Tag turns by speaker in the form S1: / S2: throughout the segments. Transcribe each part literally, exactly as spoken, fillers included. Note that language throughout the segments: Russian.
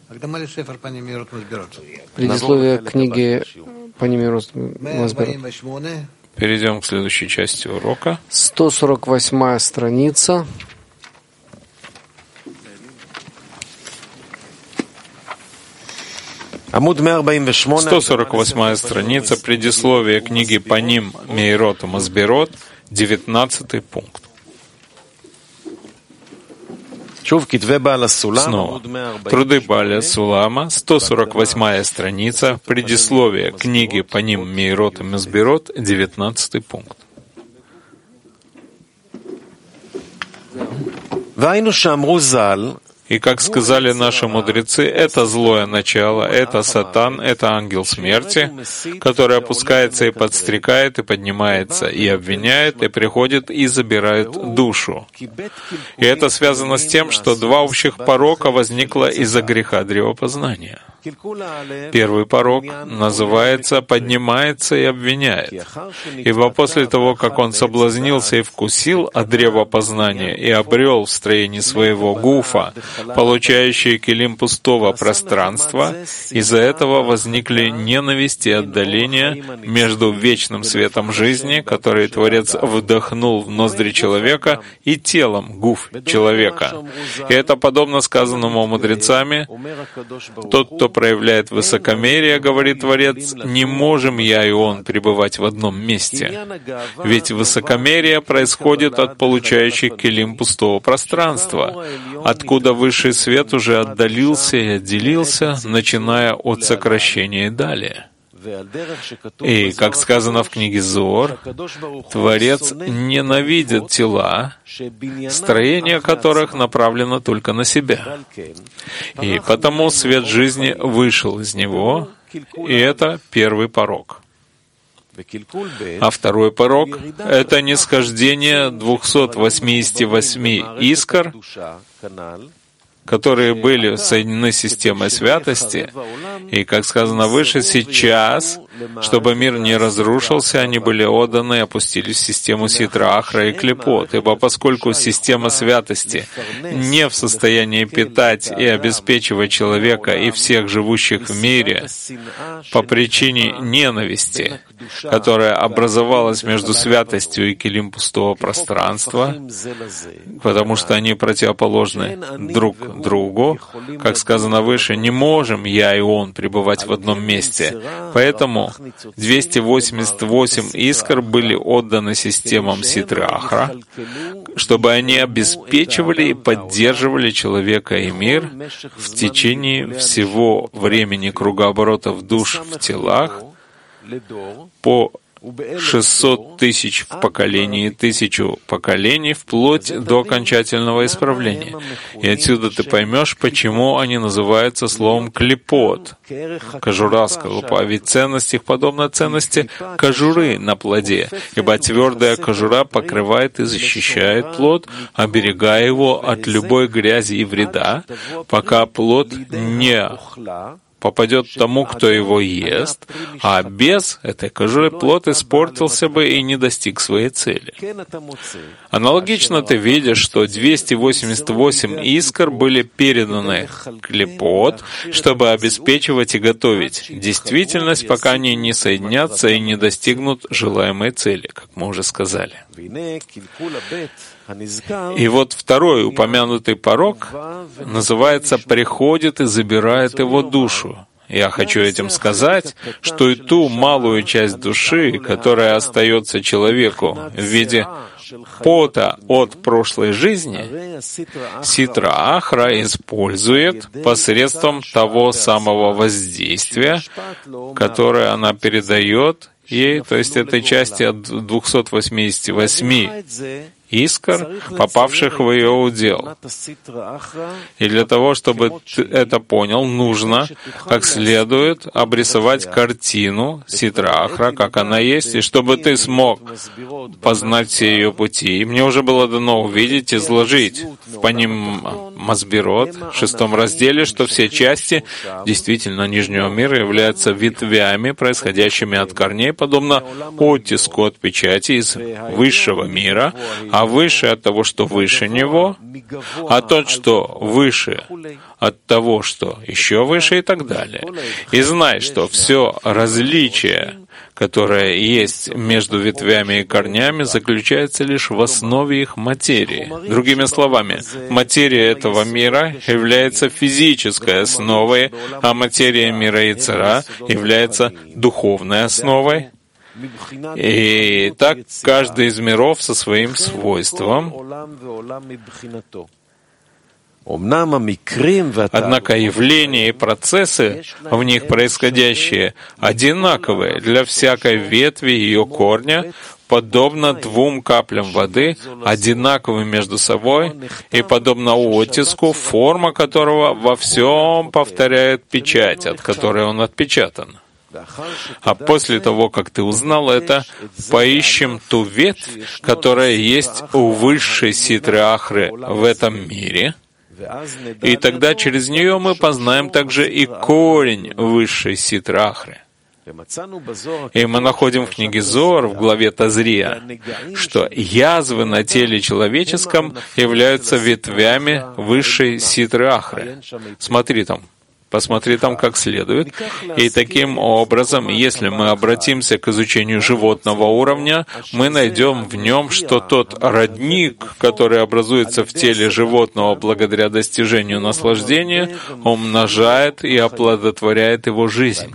S1: Предисловие книги Панимирот Масберот.
S2: Перейдем к следующей части урока.
S1: сто сорок восьмая страница.
S2: сто сорок восьмая страница, предисловие книги Паним Меирот Масберот, девятнадцатый пункт. Снова. Труды Бааля Сулама, сто сорок восьмая страница, предисловие книги Паним Меирот Масберот, девятнадцатый пункт. И как сказали наши мудрецы, это злое начало, это сатан, это ангел смерти, который опускается и подстрекает, и поднимается, и обвиняет, и приходит, и забирает душу. И это связано с тем, что два общих порока возникло из-за греха древопознания. Первый порок называется «поднимается и обвиняет». Ибо после того, как он соблазнился и вкусил от древа познания и обрел в строении своего гуфа, получающие килим пустого пространства, из-за этого возникли ненависть и отдаление между вечным светом жизни, который Творец вдохнул в ноздри человека, и телом гуф человека. И это подобно сказанному мудрецами: «Тот, кто проявляет высокомерие, говорит Творец, не можем я и он пребывать в одном месте. Ведь высокомерие происходит от получающих килим пустого пространства, откуда высший свет уже отдалился и отделился, начиная от сокращения и далее». И, как сказано в книге Зоар, Творец ненавидит тела, строение которых направлено только на себя. И потому свет жизни вышел из него, и это первый порок. А второй порок — это нисхождение двухсот восьмидесяти восьми искр, которые были соединены с системой святости, и, как сказано выше, сейчас, чтобы мир не разрушился, они были отданы и опустились в систему Ситра Ахра и Клипот, ибо поскольку система святости не в состоянии питать и обеспечивать человека и всех живущих в мире по причине ненависти, которая образовалась между святостью и килим пустого пространства, потому что они противоположны друг другу, как сказано выше, не можем я и он пребывать в одном месте. Поэтому двести восемьдесят восемь искр были отданы системам Ситры Ахра, чтобы они обеспечивали и поддерживали человека и мир в течение всего времени кругооборотов душ в телах по шестьсот тысяч в поколении, тысячу поколений, вплоть до окончательного исправления. И отсюда ты поймешь, почему они называются словом «клипот», кожура скорлупа, ведь ценность их подобна ценности кожуры на плоде, ибо твердая кожура покрывает и защищает плод, оберегая его от любой грязи и вреда, пока плод не попадет тому, кто его ест, а без этой кожуры плод испортился бы и не достиг своей цели. Аналогично ты видишь, что двести восемьдесят восемь искр были переданы клипот, чтобы обеспечивать и готовить действительность, пока они не соединятся и не достигнут желаемой цели, как мы уже сказали. И вот второй упомянутый порок называется «приходит и забирает его душу». Я хочу этим сказать, что и ту малую часть души, которая остается человеку в виде пота от прошлой жизни, Ситра Ахра использует посредством того самого воздействия, которое она передает ей, то есть этой части от двухсот восьмидесяти восьми искр, попавших в ее удел. И для того, чтобы ты это понял, нужно как следует обрисовать картину Ситра Ахра, как она есть, и чтобы ты смог познать все ее пути. И мне уже было дано увидеть, изложить в Паним Масберот, в шестом разделе, что все части действительно Нижнего мира являются ветвями, происходящими от корней, подобно оттиску от печати из высшего мира, а выше от того, что выше него, а тот, что выше от того, что еще выше и так далее. И знай, что все различие, которое есть между ветвями и корнями, заключается лишь в основе их материи. Другими словами, материя этого мира является физической основой, а материя мира Йецер-Ара является духовной основой. И так каждый из миров со своим свойством. Однако явления и процессы, в них происходящие, одинаковые для всякой ветви ее корня, подобно двум каплям воды, одинаковы между собой, и подобно оттиску, форма которого во всем повторяет печать, от которой он отпечатан. А после того, как ты узнал это, поищем ту ветвь, которая есть у высшей Ситры Ахры в этом мире, и тогда через нее мы познаем также и корень высшей Ситры Ахры. И мы находим в книге Зоар, в главе Тазрия, что язвы на теле человеческом являются ветвями высшей Ситры Ахры. Смотри там. Посмотри там как следует. И таким образом, если мы обратимся к изучению животного уровня, мы найдем в нем, что тот родник, который образуется в теле животного благодаря достижению наслаждения, умножает и оплодотворяет его жизнь.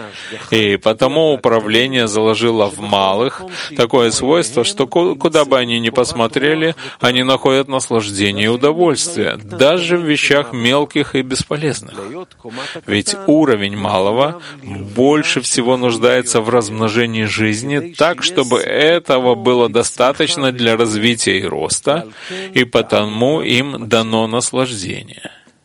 S2: И потому управление заложило в малых такое свойство, что куда бы они ни посмотрели, они находят наслаждение и удовольствие, даже в вещах мелких и бесполезных. Ведь уровень малого больше всего нуждается в размножении жизни так, чтобы этого было достаточно для развития и роста, и потому им дано наслаждение.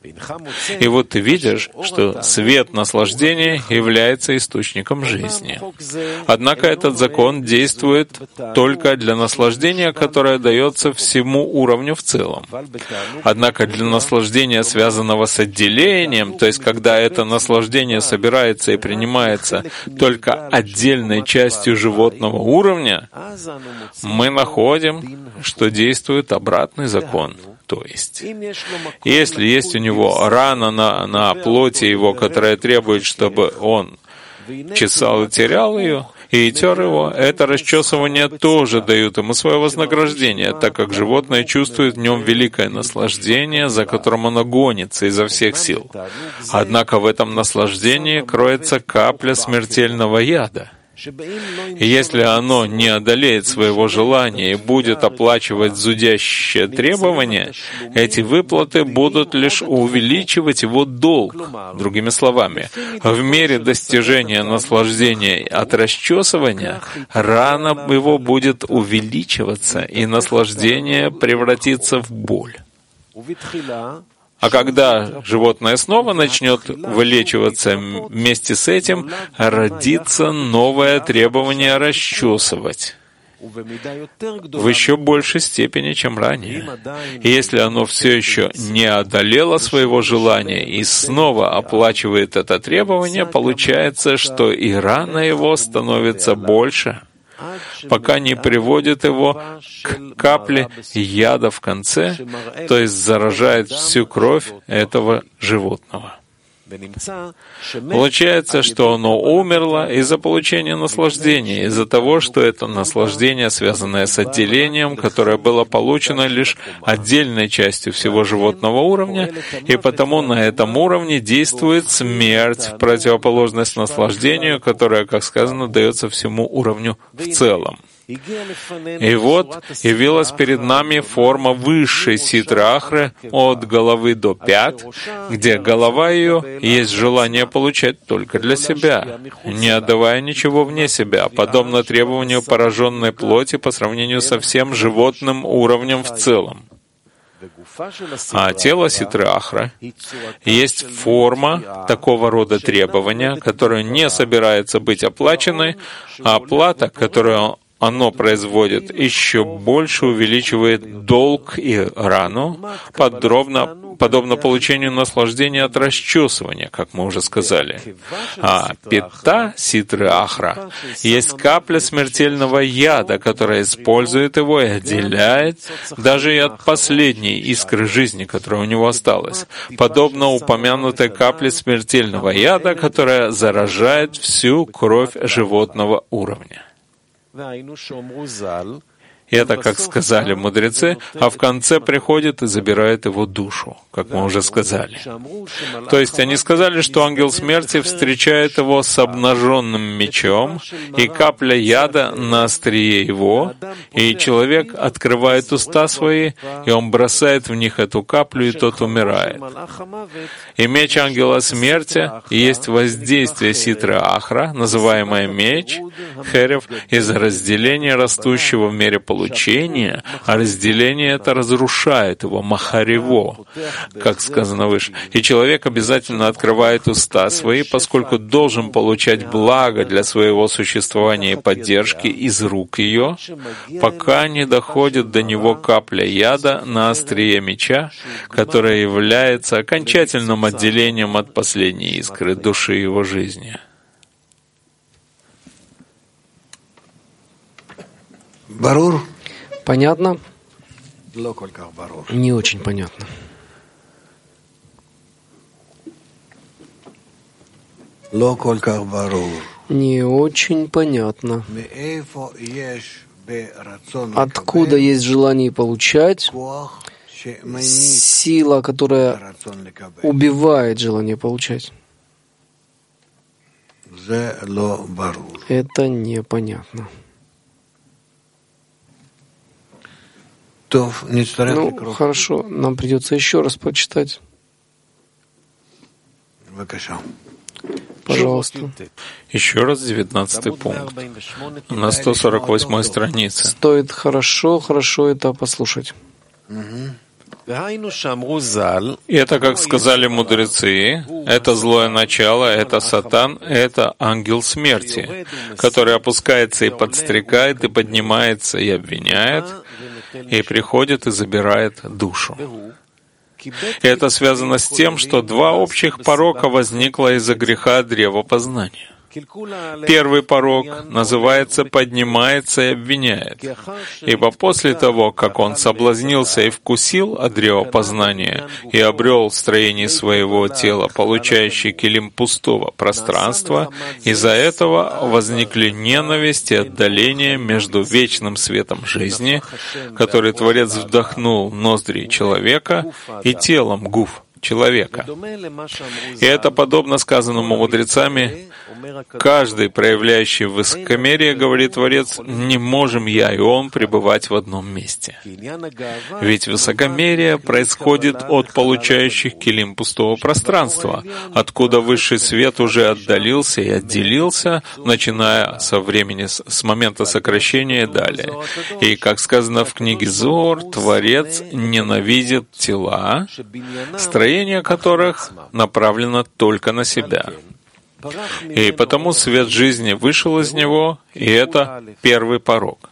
S2: И вот ты видишь, что свет наслаждения является источником жизни. Однако этот закон действует только для наслаждения, которое дается всему уровню в целом. Однако для наслаждения, связанного с отделением, то есть когда это наслаждение собирается и принимается только отдельной частью животного уровня, мы находим, что действует обратный закон. То есть, если есть у него рана на, на плоти его, которая требует, чтобы он чесал и терял ее, и тер его, это расчесывание тоже дает ему свое вознаграждение, так как животное чувствует в нем великое наслаждение, за которым оно гонится изо всех сил. Однако в этом наслаждении кроется капля смертельного яда. И если оно не одолеет своего желания и будет оплачивать зудящее требование, эти выплаты будут лишь увеличивать его долг. Другими словами, в мере достижения наслаждения от расчесывания, рана его будет увеличиваться, и наслаждение превратится в боль. А когда животное снова начнет вылечиваться, вместе с этим родится новое требование расчесывать в еще большей степени, чем ранее. И если оно все еще не одолело своего желания и снова оплачивает это требование, получается, что и рана его становится больше, пока не приводит его к капле яда в конце, то есть заражает всю кровь этого животного. Получается, что оно умерло из-за получения наслаждения, из-за того, что это наслаждение, связанное с отделением, которое было получено лишь отдельной частью всего животного уровня, и потому на этом уровне действует смерть в противоположность наслаждению, которое, как сказано, дается всему уровню в целом. И вот явилась перед нами форма высшей Ситры Ахры от головы до пят, где голова ее есть желание получать только для себя, не отдавая ничего вне себя, подобно требованию пораженной плоти по сравнению со всем животным уровнем в целом. А тело Ситры Ахра есть форма такого рода требования, которая не собирается быть оплаченной, а оплата, которую оно производит, еще больше увеличивает долг и рану, подробно, подобно получению наслаждения от расчесывания, как мы уже сказали. А пита ситры ахра есть капля смертельного яда, которая использует его и отделяет даже и от последней искры жизни, которая у него осталась, подобно упомянутой капле смертельного яда, которая заражает всю кровь животного уровня. И это, как сказали мудрецы, а в конце приходит и забирает его душу, как мы уже сказали. То есть они сказали, что ангел смерти встречает его с обнаженным мечом, и капля яда на острие его, и человек открывает уста свои, и он бросает в них эту каплю, и тот умирает. И меч ангела смерти есть воздействие ситры ахра, называемое меч, херев, из-за разделения растущего в мире получения, получение, а разделение это разрушает его, махарево, как сказано выше. И человек обязательно открывает уста свои, поскольку должен получать благо для своего существования и поддержки из рук ее, пока не доходит до него капля яда на острие меча, которая является окончательным отделением от последней искры души его жизни.
S3: Барур?
S1: Понятно? Не очень понятно. Не очень понятно. Откуда есть желание получать, сила, которая убивает желание получать? Это непонятно. Ну, хорошо, нам придется еще раз прочитать. Пожалуйста.
S2: Еще раз девятнадцатый пункт. На сто сорок восьмой странице.
S1: Стоит хорошо, хорошо это послушать.
S2: И это, как сказали мудрецы, это злое начало, это сатан, это ангел смерти, который опускается и подстрекает, и поднимается, и обвиняет, и приходит и забирает душу. И это связано с тем, что два общих порока возникло из-за греха древа познания. Первый порок называется «поднимается и обвиняет», ибо после того, как он соблазнился и вкусил от древа познания и обрел в строении своего тела получающий килим пустого пространства, из-за этого возникли ненависть и отдаление между вечным светом жизни, который Творец вдохнул в ноздри человека, и телом гуф человека. И это подобно сказанному мудрецами: каждый, проявляющий высокомерие, говорит Творец, не можем я и он пребывать в одном месте. Ведь высокомерие происходит от получающих килим пустого пространства, откуда высший свет уже отдалился и отделился, начиная со времени, с момента сокращения и далее. И, как сказано в книге Зоар, Творец ненавидит тела, строение которых направлено только на себя. И потому свет жизни вышел из него, и это первый порок.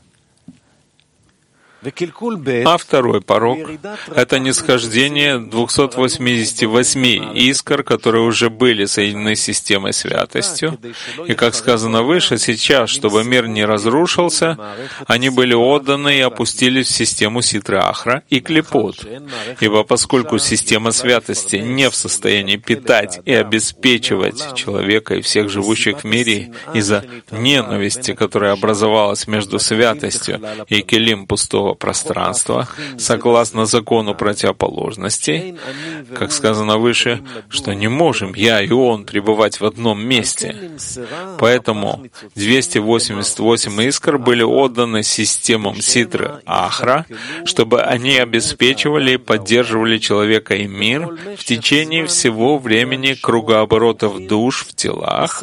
S2: А второй порок — это нисхождение двухсот восьмидесяти восьми искр, которые уже были соединены с системой святостью. И, как сказано выше, сейчас, чтобы мир не разрушился, они были отданы и опустились в систему ситры ахра и клипот. Ибо поскольку система святости не в состоянии питать и обеспечивать человека и всех живущих в мире из-за ненависти, которая образовалась между святостью и килим пустого пространства, согласно закону противоположностей, как сказано выше, что не можем я и он пребывать в одном месте. Поэтому двести восемьдесят восемь искр были отданы системам ситры ахра, чтобы они обеспечивали и поддерживали человека и мир в течение всего времени кругооборотов душ в телах,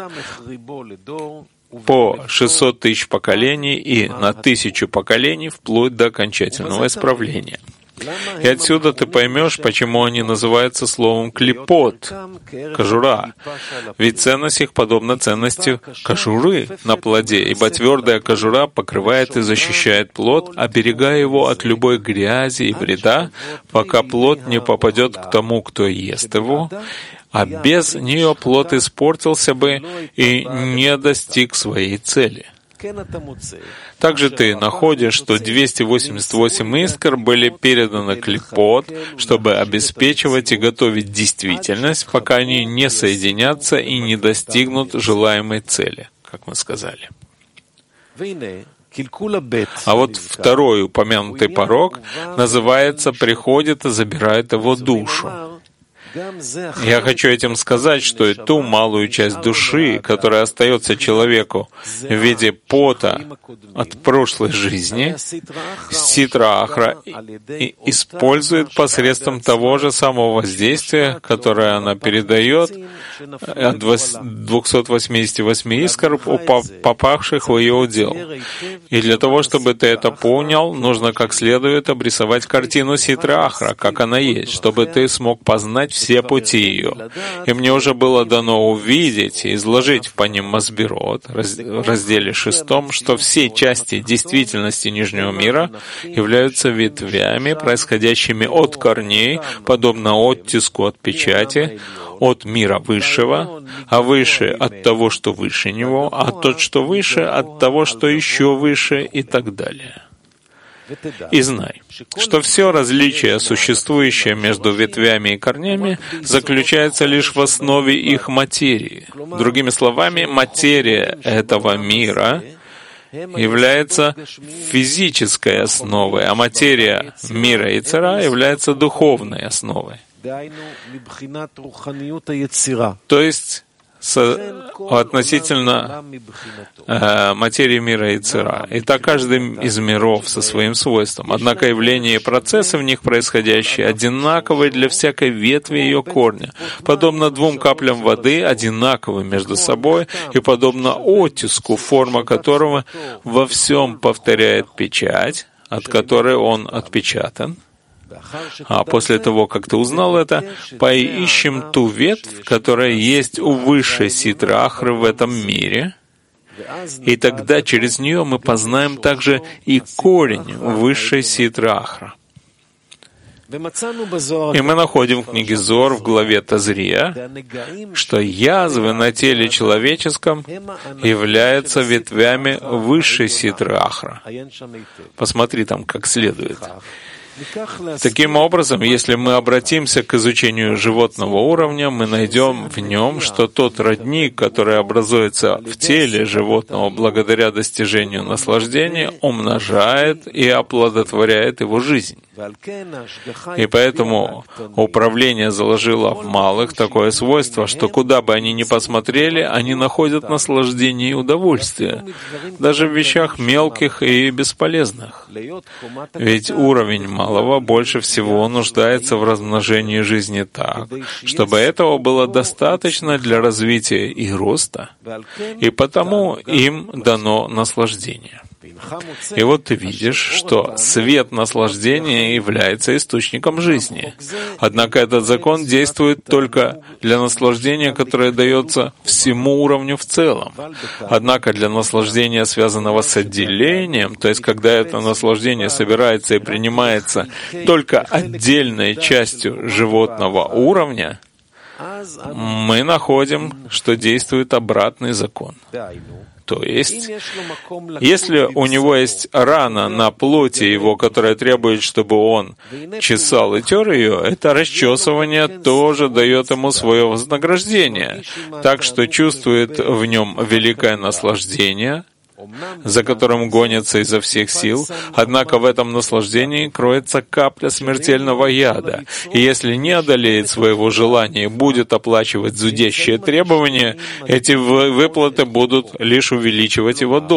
S2: по шестьсот тысяч поколений и на тысячу поколений вплоть до окончательного исправления. И отсюда ты поймешь, почему они называются словом «клипот» — кожура. Ведь ценность их подобна ценности кожуры на плоде, ибо твердая кожура покрывает и защищает плод, оберегая его от любой грязи и вреда, пока плод не попадет к тому, кто ест его, а без нее плод испортился бы и не достиг своей цели. Также ты находишь, что двести восемьдесят восемь искр были переданы клипот, чтобы обеспечивать и готовить действительность, пока они не соединятся и не достигнут желаемой цели, как мы сказали. А вот второй упомянутый порок называется «приходит и забирает его душу». Я хочу этим сказать, что и ту малую часть души, которая остается человеку в виде пота от прошлой жизни, ситра ахра использует посредством того же самого воздействия, которое она передает от двухсот восьмидесяти восьми искр, попавших в ее удел. И для того, чтобы ты это понял, нужно как следует обрисовать картину ситры ахра, как она есть, чтобы ты смог познать все пути ее. И мне уже было дано увидеть и изложить в Паним Масбирот, в разделе шестом, что все части действительности Нижнего мира являются ветвями, происходящими от корней, подобно оттиску от печати, от мира высшего, а выше от того, что выше него, а тот, что выше, от того, что еще выше, и так далее. И знай, что все различие, существующее между ветвями и корнями, заключается лишь в основе их материи. Другими словами, материя этого мира является физической основой, а материя мира Йецер-Ара является духовной основой. То есть, Со, относительно э, материи мира Йецер-Ара. И так каждый из миров со своим свойством. Однако явления и процессы в них происходящие одинаковы для всякой ветви ее корня, подобно двум каплям воды, одинаковы между собой, и подобно оттиску, форма которого во всем повторяет печать, от которой он отпечатан. А после того, как ты узнал это, поищем ту ветвь, которая есть у высшей ситры ахры в этом мире, и тогда через нее мы познаем также и корень высшей ситры ахра. И мы находим в книге Зоар в главе Тазрия, что язвы на теле человеческом являются ветвями высшей ситры ахра. Посмотри там как следует. Таким образом, если мы обратимся к изучению животного уровня, мы найдем в нем, что тот родник, который образуется в теле животного благодаря достижению наслаждения, умножает и оплодотворяет его жизнь. И поэтому управление заложило в малых такое свойство, что куда бы они ни посмотрели, они находят наслаждение и удовольствие, даже в вещах мелких и бесполезных. Ведь уровень малого больше всего нуждается в размножении жизни так, чтобы этого было достаточно для развития и роста, и потому им дано наслаждение. И вот ты видишь, что свет наслаждения является источником жизни. Однако этот закон действует только для наслаждения, которое дается всему уровню в целом. Однако для наслаждения, связанного с отделением, то есть когда это наслаждение собирается и принимается только отдельной частью животного уровня, мы находим, что действует обратный закон. То есть, если у него есть рана на плоти его, которая требует, чтобы он чесал и тер ее, это расчесывание тоже дает ему свое вознаграждение, так что чувствует в нем великое наслаждение, за которым гонится изо всех сил, однако в этом наслаждении кроется капля смертельного яда, и если не одолеет своего желания и будет оплачивать зудящие требования, эти выплаты будут лишь увеличивать его долг.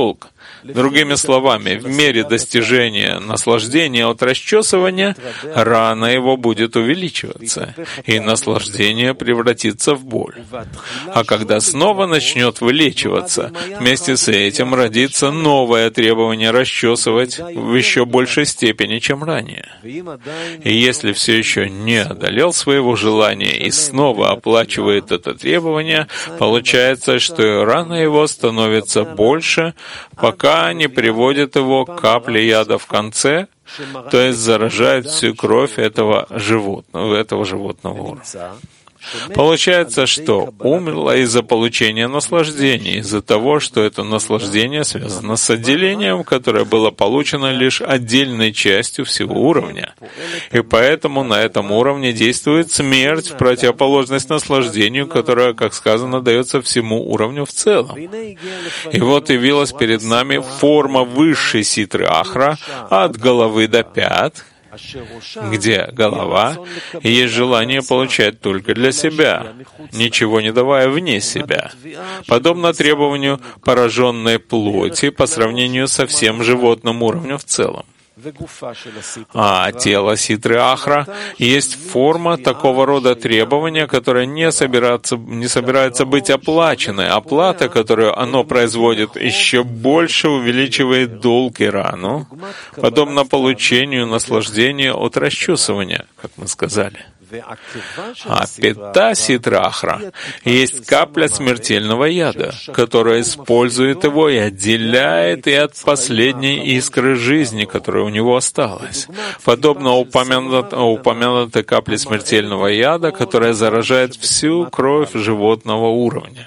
S2: Другими словами, в мере достижения наслаждения от расчесывания, рана его будет увеличиваться, и наслаждение превратится в боль. А когда снова начнет вылечиваться, вместе с этим родится новое требование расчесывать в еще большей степени, чем ранее. И если все еще не одолел своего желания и снова оплачивает это требование, получается, что рана его становится больше, пока не приводит его к капле яда в конце, то есть заражает всю кровь этого животного, этого животного уровня. Получается, что умерло из-за получения наслаждения, из-за того, что это наслаждение связано с отделением, которое было получено лишь отдельной частью всего уровня. И поэтому на этом уровне действует смерть в противоположность наслаждению, которое, как сказано, дается всему уровню в целом. И вот явилась перед нами форма высшей ситры Ахра от головы до пят, где голова и есть желание получать только для себя, ничего не давая вне себя, подобно требованию пораженной плоти по сравнению со всем животным уровнем в целом. А тело ситры Ахра есть форма такого рода требования, которое не собирается, не собирается быть оплаченной. Оплата, которую оно производит, еще больше увеличивает долг и рану, подобно получению наслаждения от расчесывания, как мы сказали. А пята ситры Ахра есть капля смертельного яда, которая использует его и отделяет и от последней искры жизни, которая у него осталась, подобно упомянутой, упомянутой капле смертельного яда, которая заражает всю кровь животного уровня.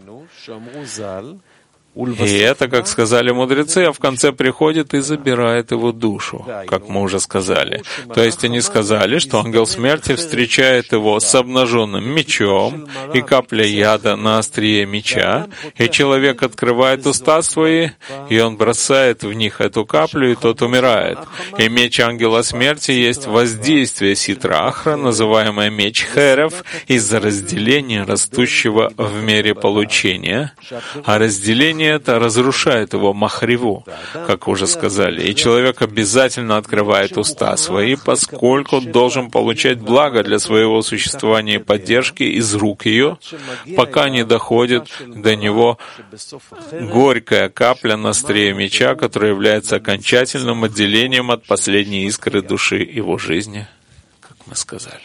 S2: И это, как сказали мудрецы, а в конце приходит и забирает его душу, как мы уже сказали. То есть они сказали, что ангел смерти встречает его с обнаженным мечом и каплей яда на острие меча, и человек открывает уста свои, и он бросает в них эту каплю, и тот умирает. И меч ангела смерти есть воздействие ситры Ахра, называемое меч Херев, из-за разделения, растущего в мере получения, а разделение это разрушает его махриву, как уже сказали, и человек обязательно открывает уста свои, поскольку должен получать благо для своего существования и поддержки из рук ее, пока не доходит до него горькая капля на острие меча, которая является окончательным отделением от последней искры души его жизни, как мы сказали.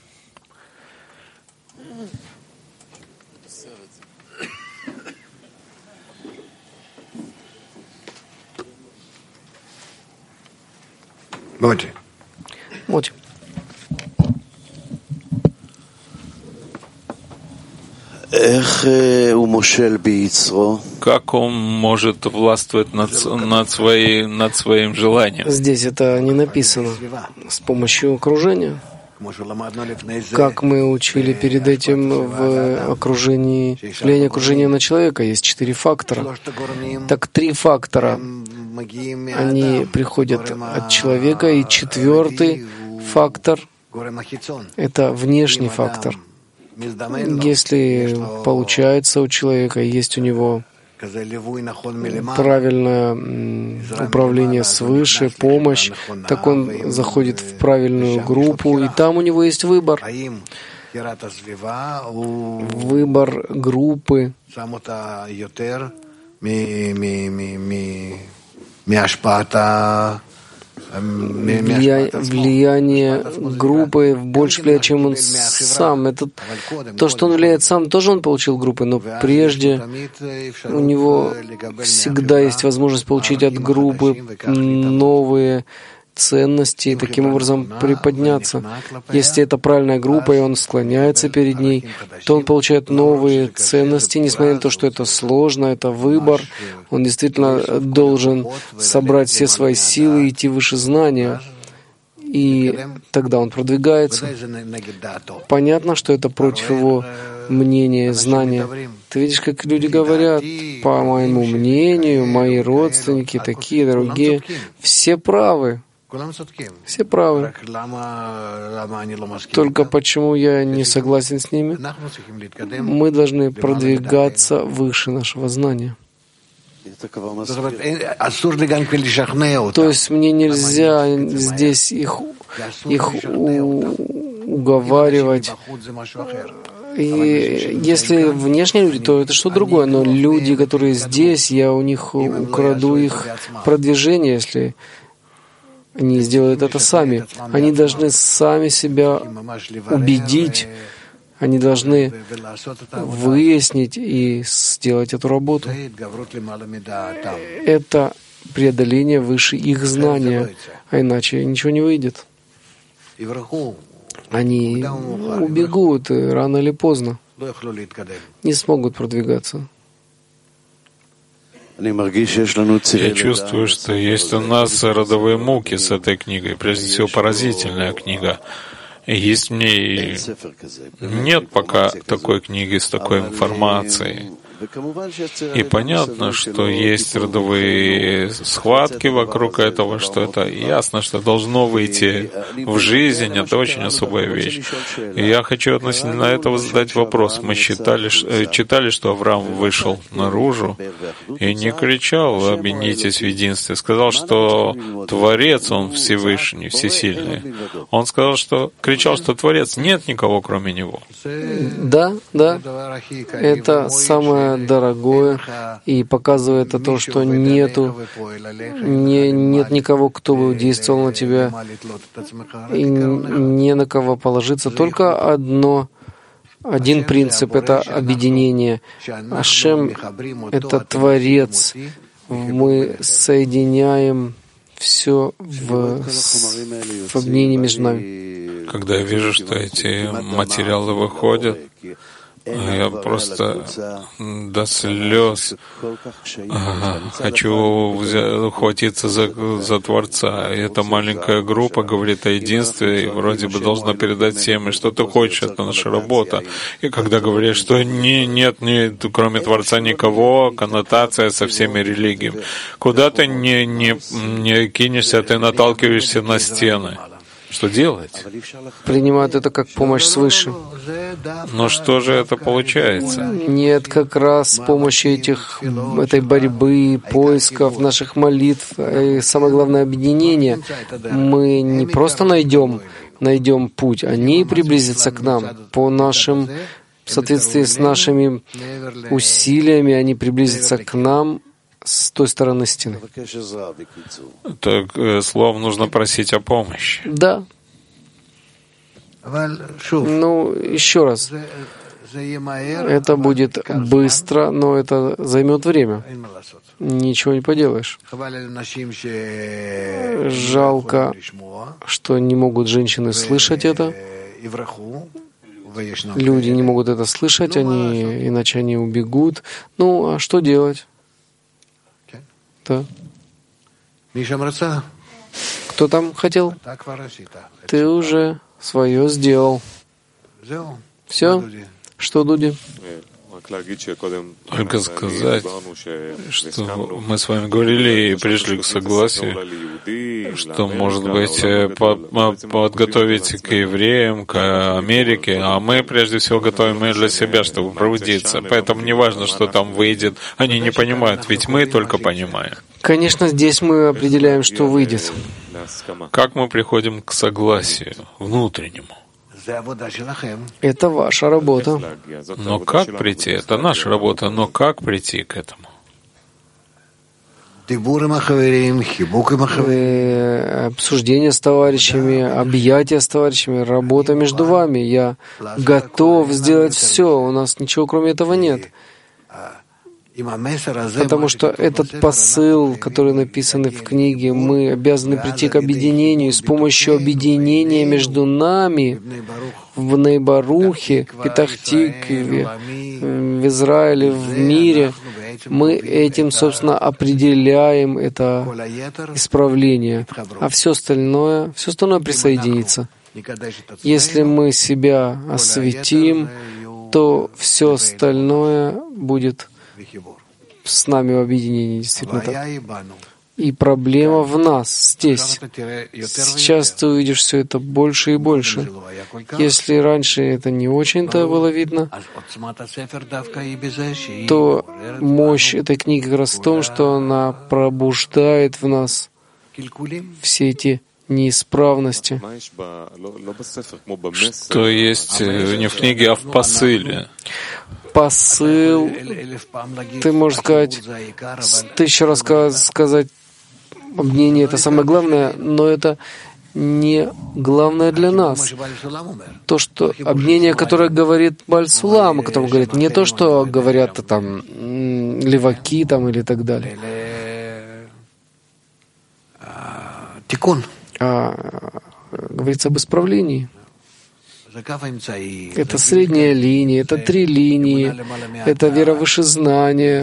S1: Моти. Моти.
S2: Как он может властвовать над, над, своей, над своим желанием?
S1: Здесь это не написано. С помощью окружения. Как мы учили перед этим в окружении, влияние окружения на человека, есть четыре фактора. Так три фактора, они приходят от человека, и четвертый фактор — это внешний фактор. Если получается у человека, есть у него правильное управление свыше, помощь, так он заходит в правильную группу, и там у него есть выбор. Выбор группы. Влияние группы больше влияет, чем он сам. Это то, что он влияет сам, тоже он получил группы, но прежде у него всегда есть возможность получить от группы новые ценности и таким образом приподняться. Если это правильная группа, и он склоняется перед ней, то он получает новые ценности, несмотря на то, что это сложно, это выбор. Он действительно должен собрать все свои силы и идти выше знания. И тогда он продвигается. Понятно, что это против его мнения, знания. Ты видишь, как люди говорят, по моему мнению, мои родственники, такие, другие, все правы. Все правы. Только почему я не согласен с ними? Мы должны продвигаться выше нашего знания. То есть мне нельзя здесь их, их уговаривать. И если внешние люди, то это что другое. Но люди, которые здесь, я у них украду их продвижение, если они сделают это сами. Они должны сами себя убедить. Они должны выяснить и сделать эту работу. Это преодоление выше их знания, а иначе ничего не выйдет. Они убегут, и рано или поздно не смогут продвигаться.
S2: Я чувствую, что есть у нас родовые муки с этой книгой, прежде всего поразительная книга. Есть мне нет пока такой книги с такой информацией. И понятно, что есть родовые схватки вокруг этого, что это ясно, что должно выйти в жизнь, это очень особая вещь. И я хочу относительно этого задать вопрос. Мы считали, читали, что Авраам вышел наружу и не кричал «Объединитесь в единстве», сказал, что Творец, Он Всевышний, Всесильный. Он сказал, что кричал, что Творец, нет никого, кроме Него.
S1: Да, да. Это самое дорогое, и показывает о том, что нету, не, нет никого, кто бы действовал на тебя, и не на кого положиться. Только одно, один принцип — это объединение. Ашем — это Творец. Мы соединяем все в, в объединении между нами.
S2: Когда я вижу, что эти материалы выходят, я просто до слез хочу ухватиться за, за Творца. И эта маленькая группа говорит о единстве и вроде бы должна передать всем, и что ты хочешь, это наша работа. И когда говорят, что не, нет, нет, кроме Творца никого, коннотация со всеми религиями. Куда ты не, не, не кинешься, ты наталкиваешься на стены. Что делать?
S1: Принимают это как помощь свыше.
S2: Но что же это получается?
S1: Нет, как раз с помощью этих, этой борьбы, поисков, наших молитв, и самое главное — объединение, мы не просто найдем, найдем путь, они приблизятся к нам по нашим, в соответствии с нашими усилиями, они приблизятся к нам с той стороны стены.
S2: Так, словом, нужно просить о помощи.
S1: Да. Ну, еще раз. Это будет быстро, но это займет время. Ничего не поделаешь. Жалко, что не могут женщины слышать это. Люди не могут это слышать, они, иначе они убегут. Ну, а что делать? Да. Кто там хотел? Ты уже свое сделал. Все? Что, Дуди?
S2: Только сказать, что мы с вами говорили и пришли к согласию, что, может быть, подготовить к евреям, к Америке, а мы прежде всего готовим и для себя, чтобы пробудиться. Поэтому не важно, что там выйдет. Они не понимают, ведь мы только понимаем.
S1: Конечно, здесь мы определяем, что выйдет.
S2: Как мы приходим к согласию внутреннему?
S1: Это ваша работа.
S2: Но как прийти? Это наша работа, но как прийти к этому?
S1: Обсуждение с товарищами, объятия с товарищами, работа между вами. Я готов сделать все. У нас ничего кроме этого нет. Потому что этот посыл, который написан в книге, мы обязаны прийти к объединению. С помощью объединения между нами в Ней-Барухе, в Петах-Тикве, в Израиле, в мире, мы этим, собственно, определяем это исправление. А все остальное, все остальное присоединится. Если мы себя осветим, то все остальное будет с нами в объединении, действительно так. И проблема в нас, здесь. Сейчас ты увидишь все это больше и больше. Если раньше это не очень-то было видно, то мощь этой книги как раз в том, что она пробуждает в нас все эти неисправности.
S2: Что есть не в книге, а в посыле.
S1: Посыл, ты можешь сказать, тысячу раз сказать, объединение — это самое главное, но это не главное для нас. То, что объединение, которое говорит Бааль Сулам, о котором говорит, не то, что говорят там леваки там или так далее, а говорится об исправлении. Это средняя линия, это три линии, это вера выше знания.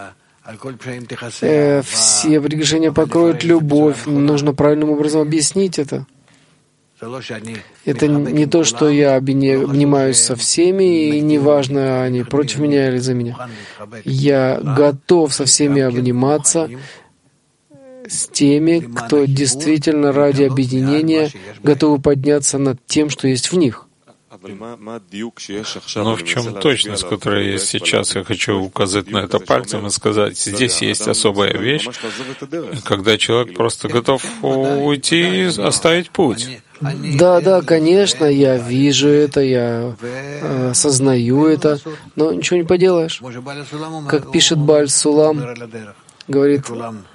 S1: Э, все прегрешения покроет любовь. Нужно правильным образом объяснить это. Это не то, что я обнимаюсь со всеми, и неважно, они против меня или за меня. Я готов со всеми обниматься, с теми, кто действительно ради объединения готовы подняться над тем, что есть в них.
S2: Но в чем точность, которая есть сейчас? Я хочу указать на это пальцем и сказать, здесь есть особая вещь, когда человек просто готов уйти и оставить путь.
S1: Да, да, конечно, я вижу это, я э, осознаю это, но ничего не поделаешь. Как пишет Бааль Сулам, говорит,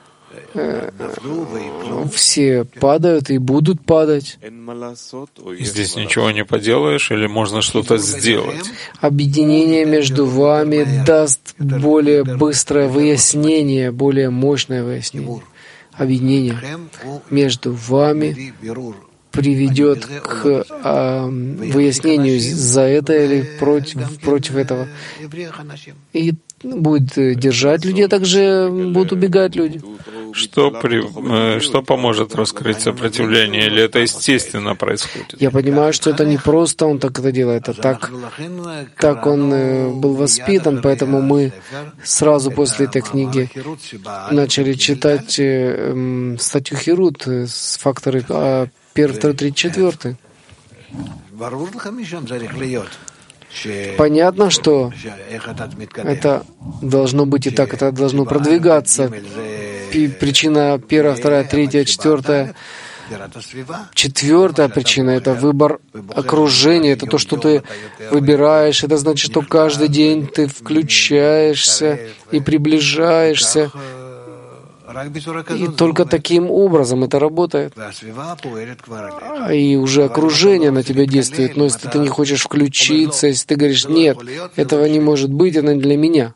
S1: все падают и будут падать.
S2: Здесь ничего не поделаешь или можно что-то сделать?
S1: Объединение между вами даст более быстрое выяснение, более мощное выяснение. Объединение между вами приведет к а, выяснению за это или против, против этого. И будет держать людей, а также будут убегать люди.
S2: Что, при, что поможет раскрыть сопротивление, или это естественно происходит?
S1: Я понимаю, что это не просто он так это делает, а так, так он был воспитан, поэтому мы сразу после этой книги начали читать э, статью Хирут с факторы первый, второй, третий, четвертый. Понятно, что это должно быть и так, это должно продвигаться. Причина первая, вторая, третья, четвертая. Четвертая причина — это выбор окружения, это то, что ты выбираешь. Это значит, что каждый день ты включаешься и приближаешься. И только таким образом это работает. И уже окружение на тебя действует. Но если ты не хочешь включиться, если ты говоришь, нет, этого не может быть, это для меня,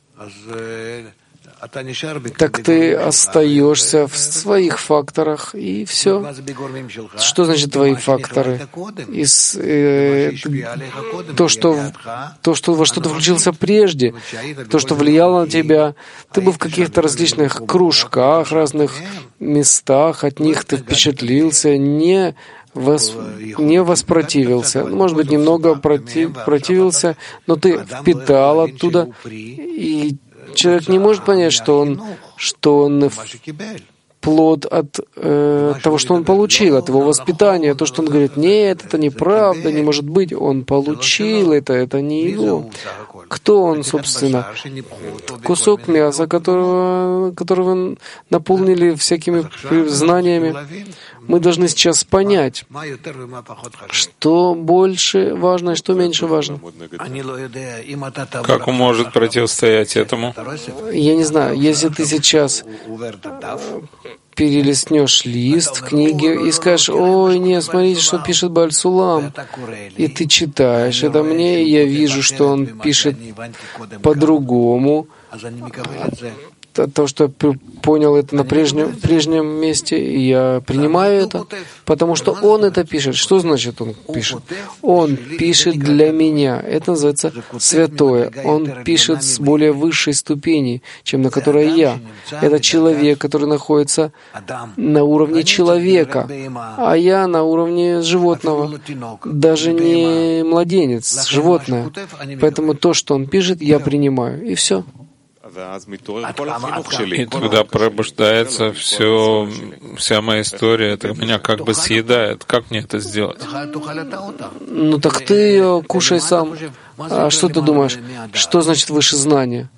S1: так ты остаешься в своих факторах, и все. Что значит твои факторы? Из, э, то, что, то, что во что ты включился прежде, то, что влияло на тебя, ты был в каких-то различных кружках, разных местах, от них ты впечатлился, не Вос... не воспротивился. Может быть, немного против... противился, но ты впитал оттуда, и человек не может понять, что он, что он плод от э, того, что он получил, от его воспитания. То, что он говорит, нет, это неправда, не может быть. Он получил это, это не его. Кто он, собственно? Кусок мяса, которого, которого наполнили всякими знаниями. Мы должны сейчас понять, что больше важно и что меньше важно.
S2: Как он может противостоять этому?
S1: Я не знаю, если ты сейчас перелистнешь лист в книге и скажешь, ой, нет, смотрите, что пишет Бааль Сулам. И ты читаешь это мне, и я вижу, что он пишет по-другому. То, что я понял это на прежнем, прежнем месте, и я принимаю это, потому что он это пишет. Что значит он пишет? Он пишет для меня. Это называется святое. Он пишет с более высшей ступени, чем на которой я. Это человек, который находится на уровне человека, а я на уровне животного. Даже не младенец, животное. Поэтому то, что он пишет, я принимаю. И все.
S2: И тогда пробуждается все, вся моя история, это меня как бы съедает. Как мне это сделать?
S1: Ну так ты ее кушай сам. А что ты думаешь? Что значит выше знания?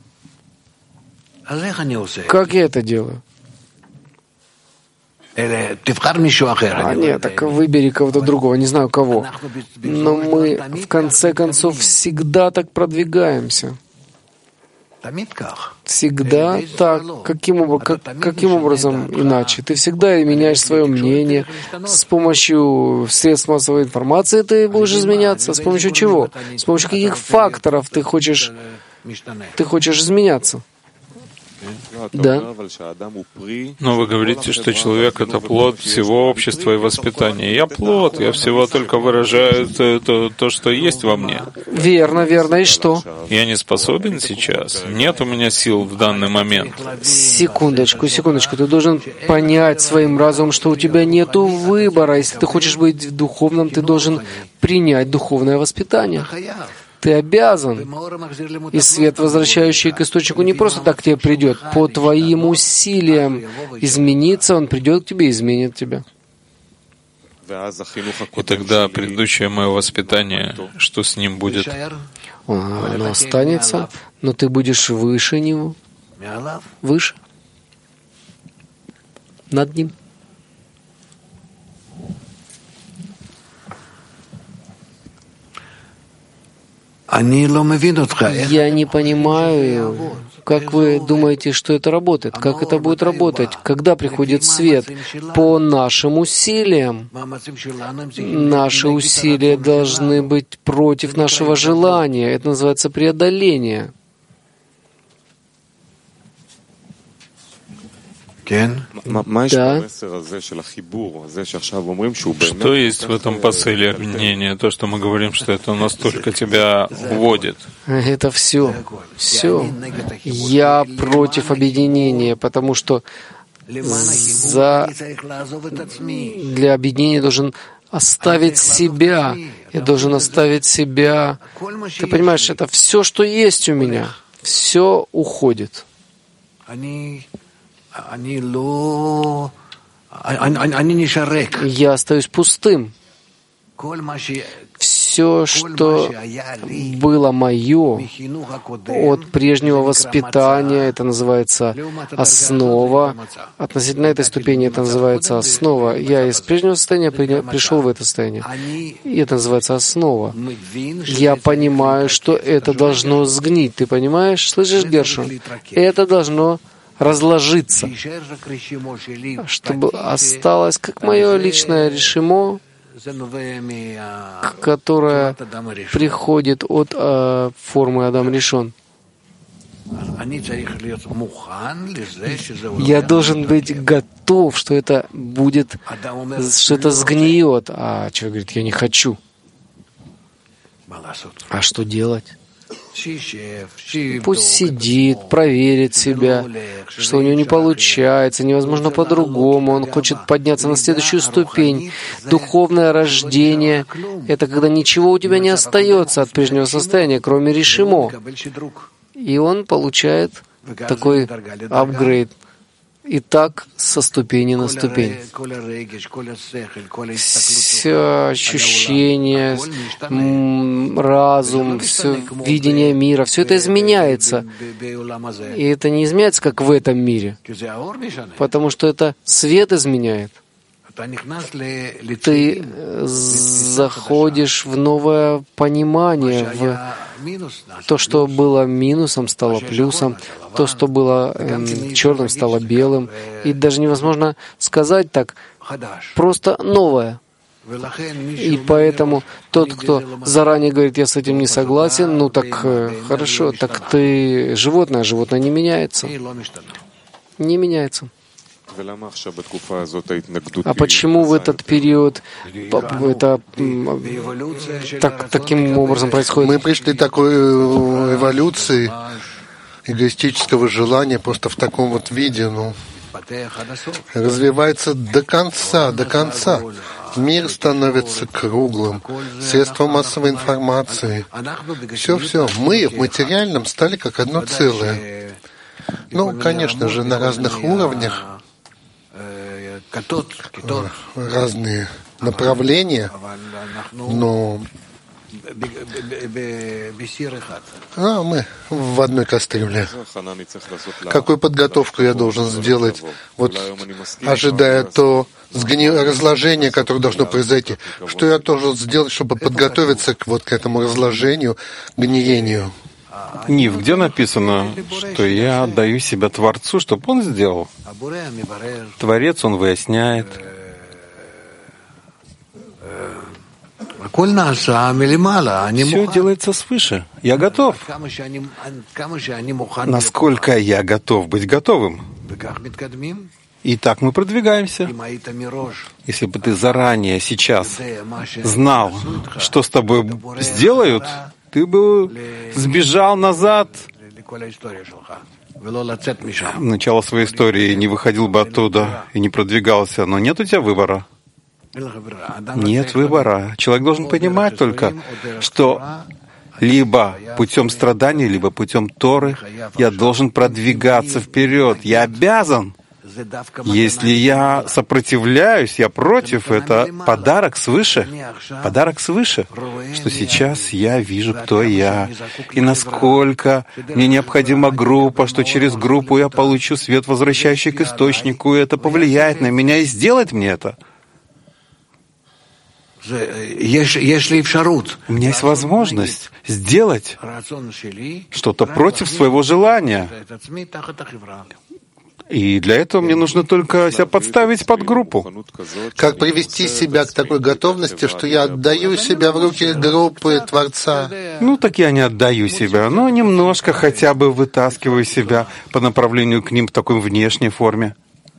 S1: Как я это делаю? А нет, так выбери кого-то другого, не знаю кого. Но мы, в конце концов, всегда так продвигаемся. Всегда так. Каким, образом, как, каким образом иначе? Ты всегда меняешь свое мнение. С помощью средств массовой информации ты будешь изменяться. С помощью чего? С помощью каких факторов ты хочешь, ты хочешь изменяться? Да.
S2: Но вы говорите, что человек — это плод всего общества и воспитания. Я плод, я всего только выражаю то, то, что есть во мне.
S1: Верно, верно. И что?
S2: Я не способен сейчас. Нет у меня сил в данный момент.
S1: Секундочку, секундочку. Ты должен понять своим разумом, что у тебя нет выбора. Если ты хочешь быть духовным, ты должен принять духовное воспитание. Ты обязан. И свет, возвращающий к источнику, не просто так к тебе придет. По твоим усилиям измениться, он придет к тебе и изменит тебя.
S2: И тогда предыдущее мое воспитание, что с ним будет?
S1: Оно останется, но ты будешь выше него. Выше. Над ним. Я не понимаю, как вы думаете, что это работает, как это будет работать, когда приходит свет по нашим усилиям. Наши усилия должны быть против нашего желания. Это называется преодоление. Да.
S2: Что есть в этом посыле объединения? То, что мы говорим, что это настолько тебя вводит.
S1: Это все. Все. Я против объединения, потому что за... для объединения должен оставить себя. Я должен оставить себя. Ты понимаешь, это все, что есть у меня. Все уходит. Я остаюсь пустым. Все, что было мое от прежнего воспитания, это называется основа. Относительно этой ступени это называется основа. Я из прежнего состояния пришел в это состояние. И это называется основа. Я понимаю, что это должно сгнить. Ты понимаешь? Слышишь, Гершон? Это должно разложиться, чтобы осталось как мое личное решимо, которое приходит от э, формы Адам Ришон. Я должен быть готов, что это будет, что это сгниет. А человек говорит, я не хочу. А что делать? Пусть сидит, проверит себя, что у него не получается, невозможно по-другому, он хочет подняться на следующую ступень. Духовное рождение — это когда ничего у тебя не остается от прежнего состояния, кроме решимо. И он получает такой апгрейд. И так со ступени на ступень. Все ощущения, разум, все видение мира, все это изменяется. И это не изменяется, как в этом мире, потому что это свет изменяет. Ты заходишь в новое понимание, в то, что было минусом, стало плюсом, то, что было э, черным, стало белым. И даже невозможно сказать так, просто новое. И поэтому тот, кто заранее говорит, я с этим не согласен, ну так э, хорошо, так ты животное, животное не меняется. Не меняется. А почему в этот период это так, таким образом происходит?
S3: Мы пришли к такой эволюции эгоистического желания просто в таком вот виде, ну, развивается до конца, до конца. Мир становится круглым, средства массовой информации. Все-все. Мы в материальном стали как одно целое. Ну, конечно же, на разных уровнях, разные направления, но а мы в одной кастрюле. Какую подготовку я должен сделать, вот, ожидая то сгни... разложение, которое должно произойти? Что я должен сделать, чтобы подготовиться к, вот, к этому разложению, гниению?
S4: Нив, где написано, что я отдаю себя Творцу, чтобы Он сделал? Творец, Он выясняет. Все делается свыше. Я готов. Насколько я готов быть готовым? И так мы продвигаемся. Если бы ты заранее, сейчас знал, что с тобой сделают, ты бы сбежал назад в начало своей истории, не выходил бы оттуда и не продвигался. Но нет у тебя выбора. Нет выбора. Человек должен понимать только, что либо путем страданий, либо путем Торы я должен продвигаться вперед. Я обязан. Если я сопротивляюсь, я против, это подарок свыше. Подарок свыше, что сейчас я вижу, кто я, и насколько мне необходима группа, что через группу я получу свет, возвращающий к источнику, и это повлияет на меня и сделает мне это. У меня есть возможность сделать что-то против своего желания. И для этого мне нужно только себя подставить под группу.
S3: Как привести себя к такой готовности, что я отдаю себя в руки группы Творца?
S4: Ну, так я не отдаю себя, но немножко хотя бы вытаскиваю себя по направлению к ним в такой внешней форме.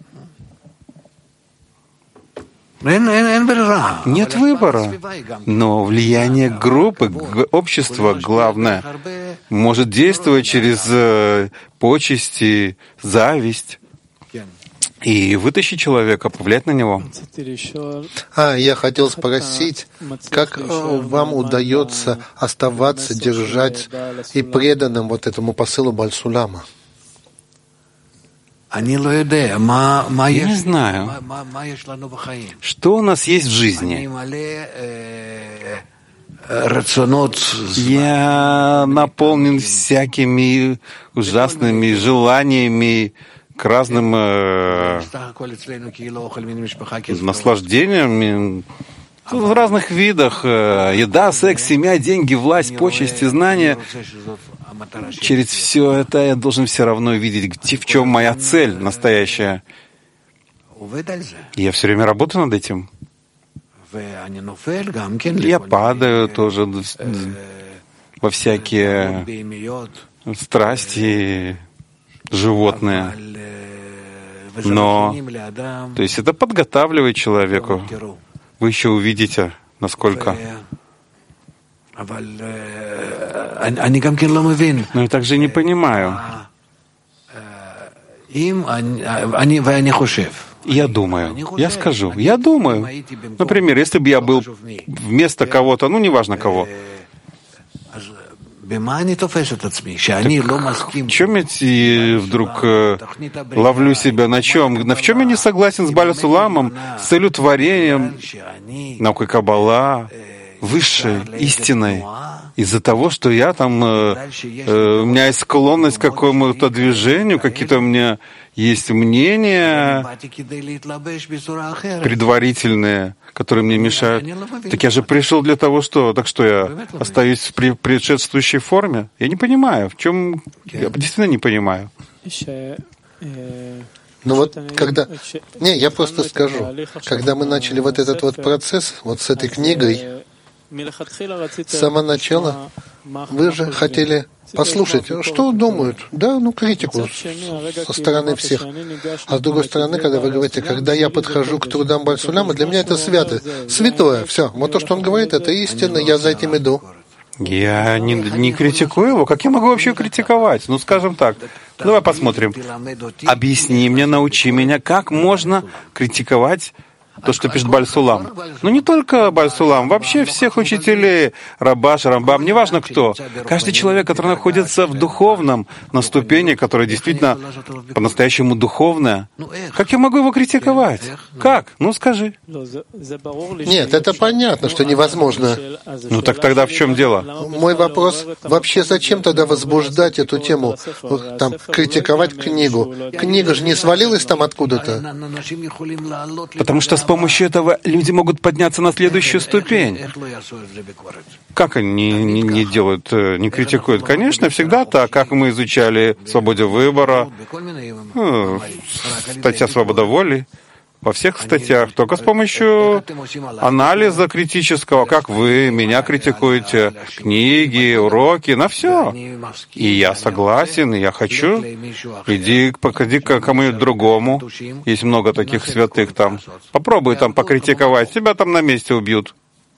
S4: Нет выбора. Но влияние группы, общества, главное, может действовать через э, почести, зависть и вытащить человека, повлиять на него.
S3: А, я хотел спросить, как вам удается оставаться, держать и преданным вот этому посылу Баль-Сулама?
S4: Я не знаю, что у нас есть в жизни. Я наполнен всякими ужасными желаниями к разным э, наслаждениям в разных видах. Еда, секс, семья, деньги, власть, почести, знания. Через все это я должен все равно видеть, где, в чем моя цель настоящая. Я все время работаю над этим. Я падаю тоже во всякие страсти животные. Но, то есть это подготавливает человеку. Вы еще увидите, насколько. Но я также не понимаю. Я думаю, я скажу, я думаю. Например, если бы я был вместо кого-то, ну, неважно кого, так в чем я вдруг э, ловлю себя, на чем? На в чем я не согласен с Баль-Суламом, с целью творения, наукой Каббала, высшей истиной, из-за того, что я там, э, э, у меня есть склонность к какому-то движению, какие-то у меня есть мнения предварительные, которые мне мешают. Так я же пришел для того, что... Так что я остаюсь в предшествующей форме? Я не понимаю, в чем... Я действительно не понимаю.
S3: Ну вот, когда... Не, я просто скажу. Когда мы начали вот этот вот процесс, вот с этой книгой, с самого начала вы же хотели послушать, что думают, да, ну, критику со стороны всех. А с другой стороны, когда вы говорите, когда я подхожу к трудам Баль-Суляма, для меня это свято, святое, все. Вот то, что он говорит, это истина, я за этим иду.
S4: Я не, не критикую его. Как я могу вообще критиковать? Ну, скажем так. Давай посмотрим. Объясни мне, научи меня, как можно критиковать то, что пишет Бааль Сулам. Но не только Бааль Сулам, вообще всех учителей, Рабаш, Рамбам, неважно кто. Каждый человек, который находится в духовном, на ступени, которая действительно по-настоящему духовная, как я могу его критиковать? Как? Ну, скажи.
S3: Нет, это понятно, что невозможно.
S4: Ну, так тогда в чем дело?
S3: Мой вопрос, вообще зачем тогда возбуждать эту тему, там, критиковать книгу? Книга же не свалилась там откуда-то.
S4: Потому что с помощью этого люди могут подняться на следующую ступень. Как они не, не делают, не критикуют? Конечно, всегда так, как мы изучали свободу выбора, ну, статья «Свобода воли». Во всех статьях, только с помощью анализа критического, как вы меня критикуете, книги, уроки, на все. И я согласен, и я хочу. Иди, походи к кому-нибудь другому. Есть много таких святых там. Попробуй там покритиковать, тебя там на месте убьют.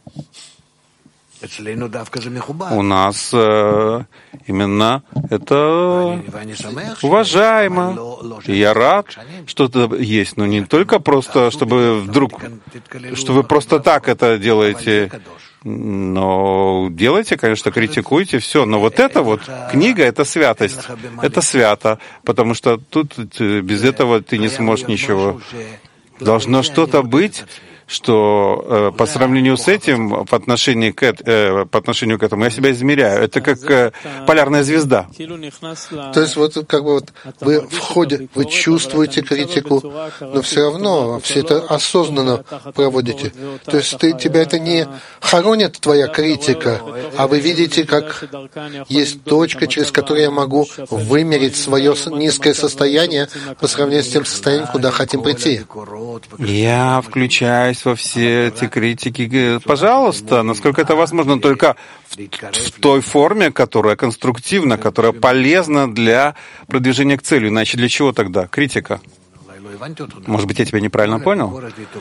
S4: У нас э, именно это уважаемо. И я рад, что это есть, но не только просто, чтобы вдруг, что вы просто так это делаете, но делайте, конечно, критикуйте, все. Но вот это вот, книга — это святость. Это свято, потому что тут без этого ты не сможешь ничего. Должно что-то быть, что э, по сравнению с этим, по отношению к, э, по отношению к этому, я себя измеряю. Это как э, полярная звезда.
S3: То есть вот как бы вот вы входите, вы чувствуете критику, но все равно все это осознанно проводите. То есть ты, тебя это не хоронит, твоя критика, а вы видите, как есть точка, через которую я могу вымерить свое низкое состояние по сравнению с тем состоянием, куда хотим прийти.
S4: Я включаюсь во все эти критики. Пожалуйста, насколько это возможно, только в, в той форме, которая конструктивна, которая полезна для продвижения к цели. Иначе для чего тогда критика? Может быть, я тебя неправильно понял?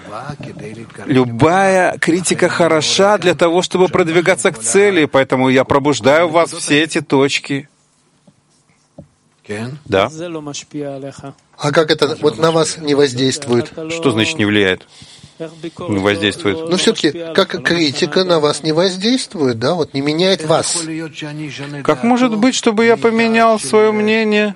S4: Любая критика хороша для того, чтобы продвигаться к цели, поэтому я пробуждаю в вас все эти точки. Да.
S3: А как это вот на вас не воздействует?
S4: Что значит не влияет? Не воздействует.
S3: Но все-таки, как критика на вас не воздействует, да, вот не меняет вас.
S4: Как может быть, чтобы я поменял свое мнение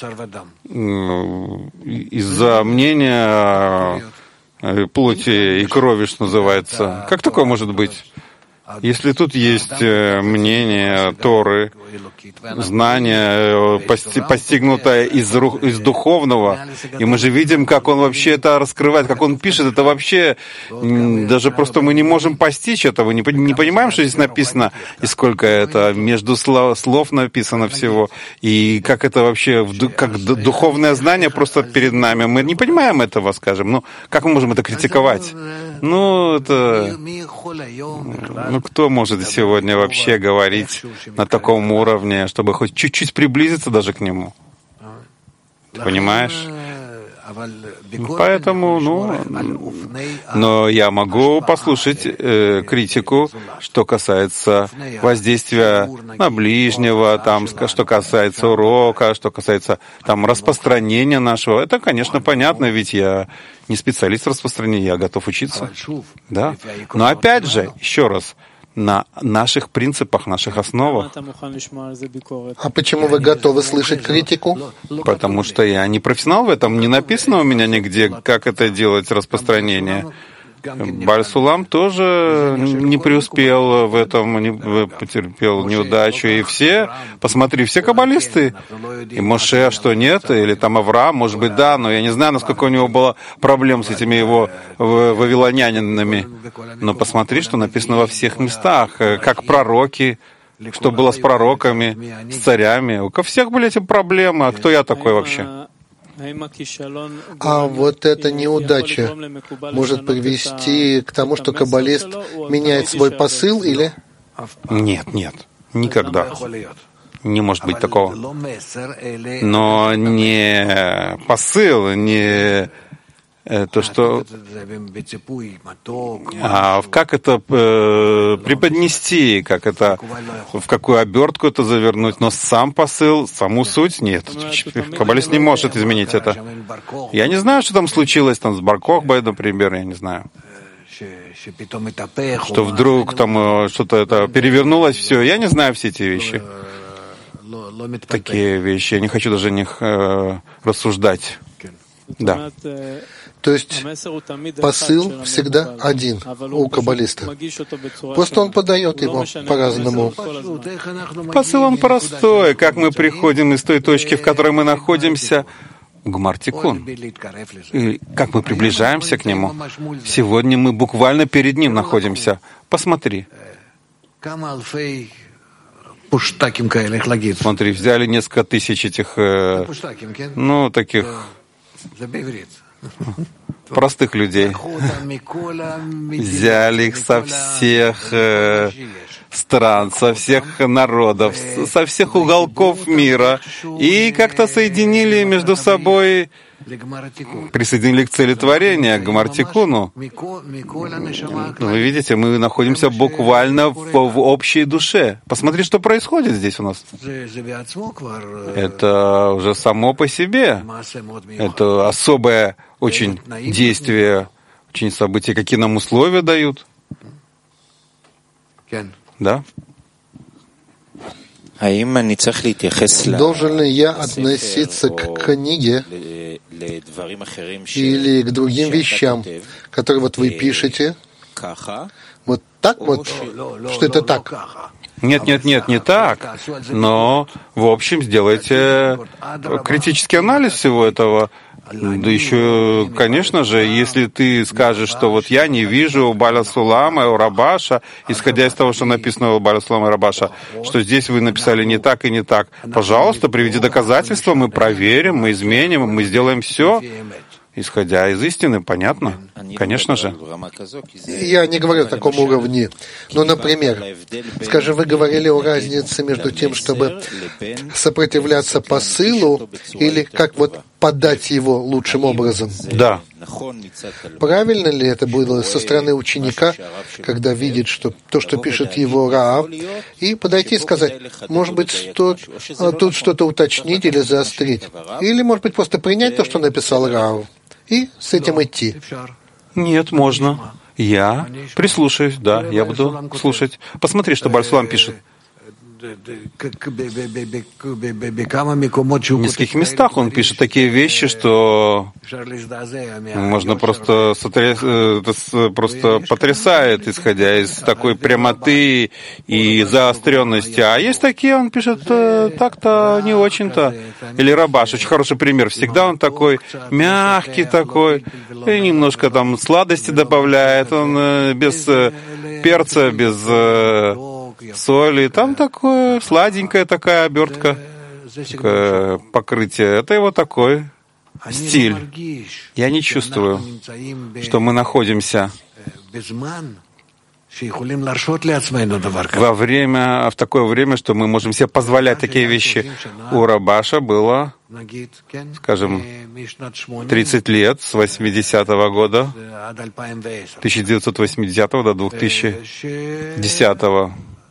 S4: из-за мнения плоти и крови, что называется? Как такое может быть? Если тут есть мнение Торы, знание, постигнутое из, из духовного, и мы же видим, как он вообще это раскрывает, как он пишет, это вообще даже просто мы не можем постичь этого, не, не понимаем, что здесь написано, и сколько это между слов, слов написано всего, и как это вообще, как духовное знание просто перед нами. Мы не понимаем этого, скажем. Ну, как мы можем это критиковать? Ну, это... Ну, кто может сегодня вообще говорить на таком уровне, чтобы хоть чуть-чуть приблизиться даже к нему? Ты понимаешь? Поэтому, ну, но я могу послушать э, критику, что касается воздействия на ближнего, там, что касается урока, что касается там распространения нашего. Это, конечно, понятно, ведь я не специалист в распространении, я готов учиться. Да. Но опять же, еще раз, на наших принципах, наших основах.
S3: А почему вы готовы слышать критику?
S4: Потому что я не профессионал в этом, не написано у меня нигде, как это делать, распространение. Бааль Сулам тоже не преуспел в этом, не, потерпел неудачу. И все, посмотри, все каббалисты, и Моше, что нет, или там Авраам, может быть, да, но я не знаю, насколько у него было проблем с этими его вавилонянинами. Но посмотри, что написано во всех местах, как пророки, что было с пророками, с царями. У всех были эти проблемы, а кто я такой вообще?
S3: А вот эта неудача может привести к тому, что каббалист меняет свой посыл, или?
S4: Нет, нет, никогда. Не может быть такого. Но не посыл, не то, что а как это э, преподнести, как это, в какую обертку это завернуть, но сам посыл, саму суть нет. Каббалист не может изменить это. Я не знаю, что там случилось там с Бар-Кохбой, например, я не знаю. Что вдруг там что-то это перевернулось, все. Я не знаю все эти вещи. Такие вещи. Я не хочу даже о них э, рассуждать. Да.
S3: То есть посыл всегда один у каббалиста. Просто он подает его по-разному.
S4: Посыл он простой. Как мы приходим из той точки, в которой мы находимся, к Гмар-Тикун. И как мы приближаемся к нему. Сегодня мы буквально перед ним находимся. Посмотри. Смотри, взяли несколько тысяч этих, э, ну, таких простых людей. Взяли их со всех э, стран, со всех народов, со всех уголков мира и как-то соединили между собой, присоединили к цели творения, к Гмар-Тикуну. Вы видите, мы находимся буквально в, в общей душе. Посмотри, что происходит здесь у нас. Это уже само по себе. Это особое очень действие, очень событие. Какие нам условия дают? Да?
S3: Должен ли я относиться к книге или к другим вещам, которые вот вы пишете, вот так вот, что это так?
S4: Нет, нет, нет, не так. Но, в общем, сделайте критический анализ всего этого. Да еще, конечно же, если ты скажешь, что вот я не вижу у Бааля Сулама и у Рабаша, исходя из того, что написано у Бааля Сулама и Рабаша, что здесь вы написали не так и не так, пожалуйста, приведи доказательства, мы проверим, мы изменим, мы сделаем все, исходя из истины, понятно? Конечно же.
S3: Я не говорю о таком уровне. Но, например, скажем, вы говорили о разнице между тем, чтобы сопротивляться посылу или как вот подать его лучшим образом.
S4: Да.
S3: Правильно ли это было со стороны ученика, когда видит, что то, что пишет его Раав, и подойти и сказать, может быть, стоит тут что-то уточнить или заострить, или, может быть, просто принять то, что написал Раав, и с этим идти?
S4: Нет, можно. Я прислушаюсь, да, я буду слушать. Посмотри, что Бааль Сулам пишет. В нескольких местах он пишет такие вещи, что можно просто, сотряс... просто потрясает, исходя из такой прямоты и заостренности. А есть такие, он пишет так-то не очень-то. Или Рабаш, очень хороший пример. Всегда он такой мягкий такой, и немножко там сладости добавляет. Он без перца, без соли. Там такое сладенькая такая обертка, такое покрытие. Это его такой стиль. Я не чувствую, что мы находимся во время, в такое время, что мы можем себе позволять такие вещи. У Рабаша было, скажем, тридцать лет, с восьмидесятого года, тысяча девятьсот восьмидесятого до две тысячи десятого.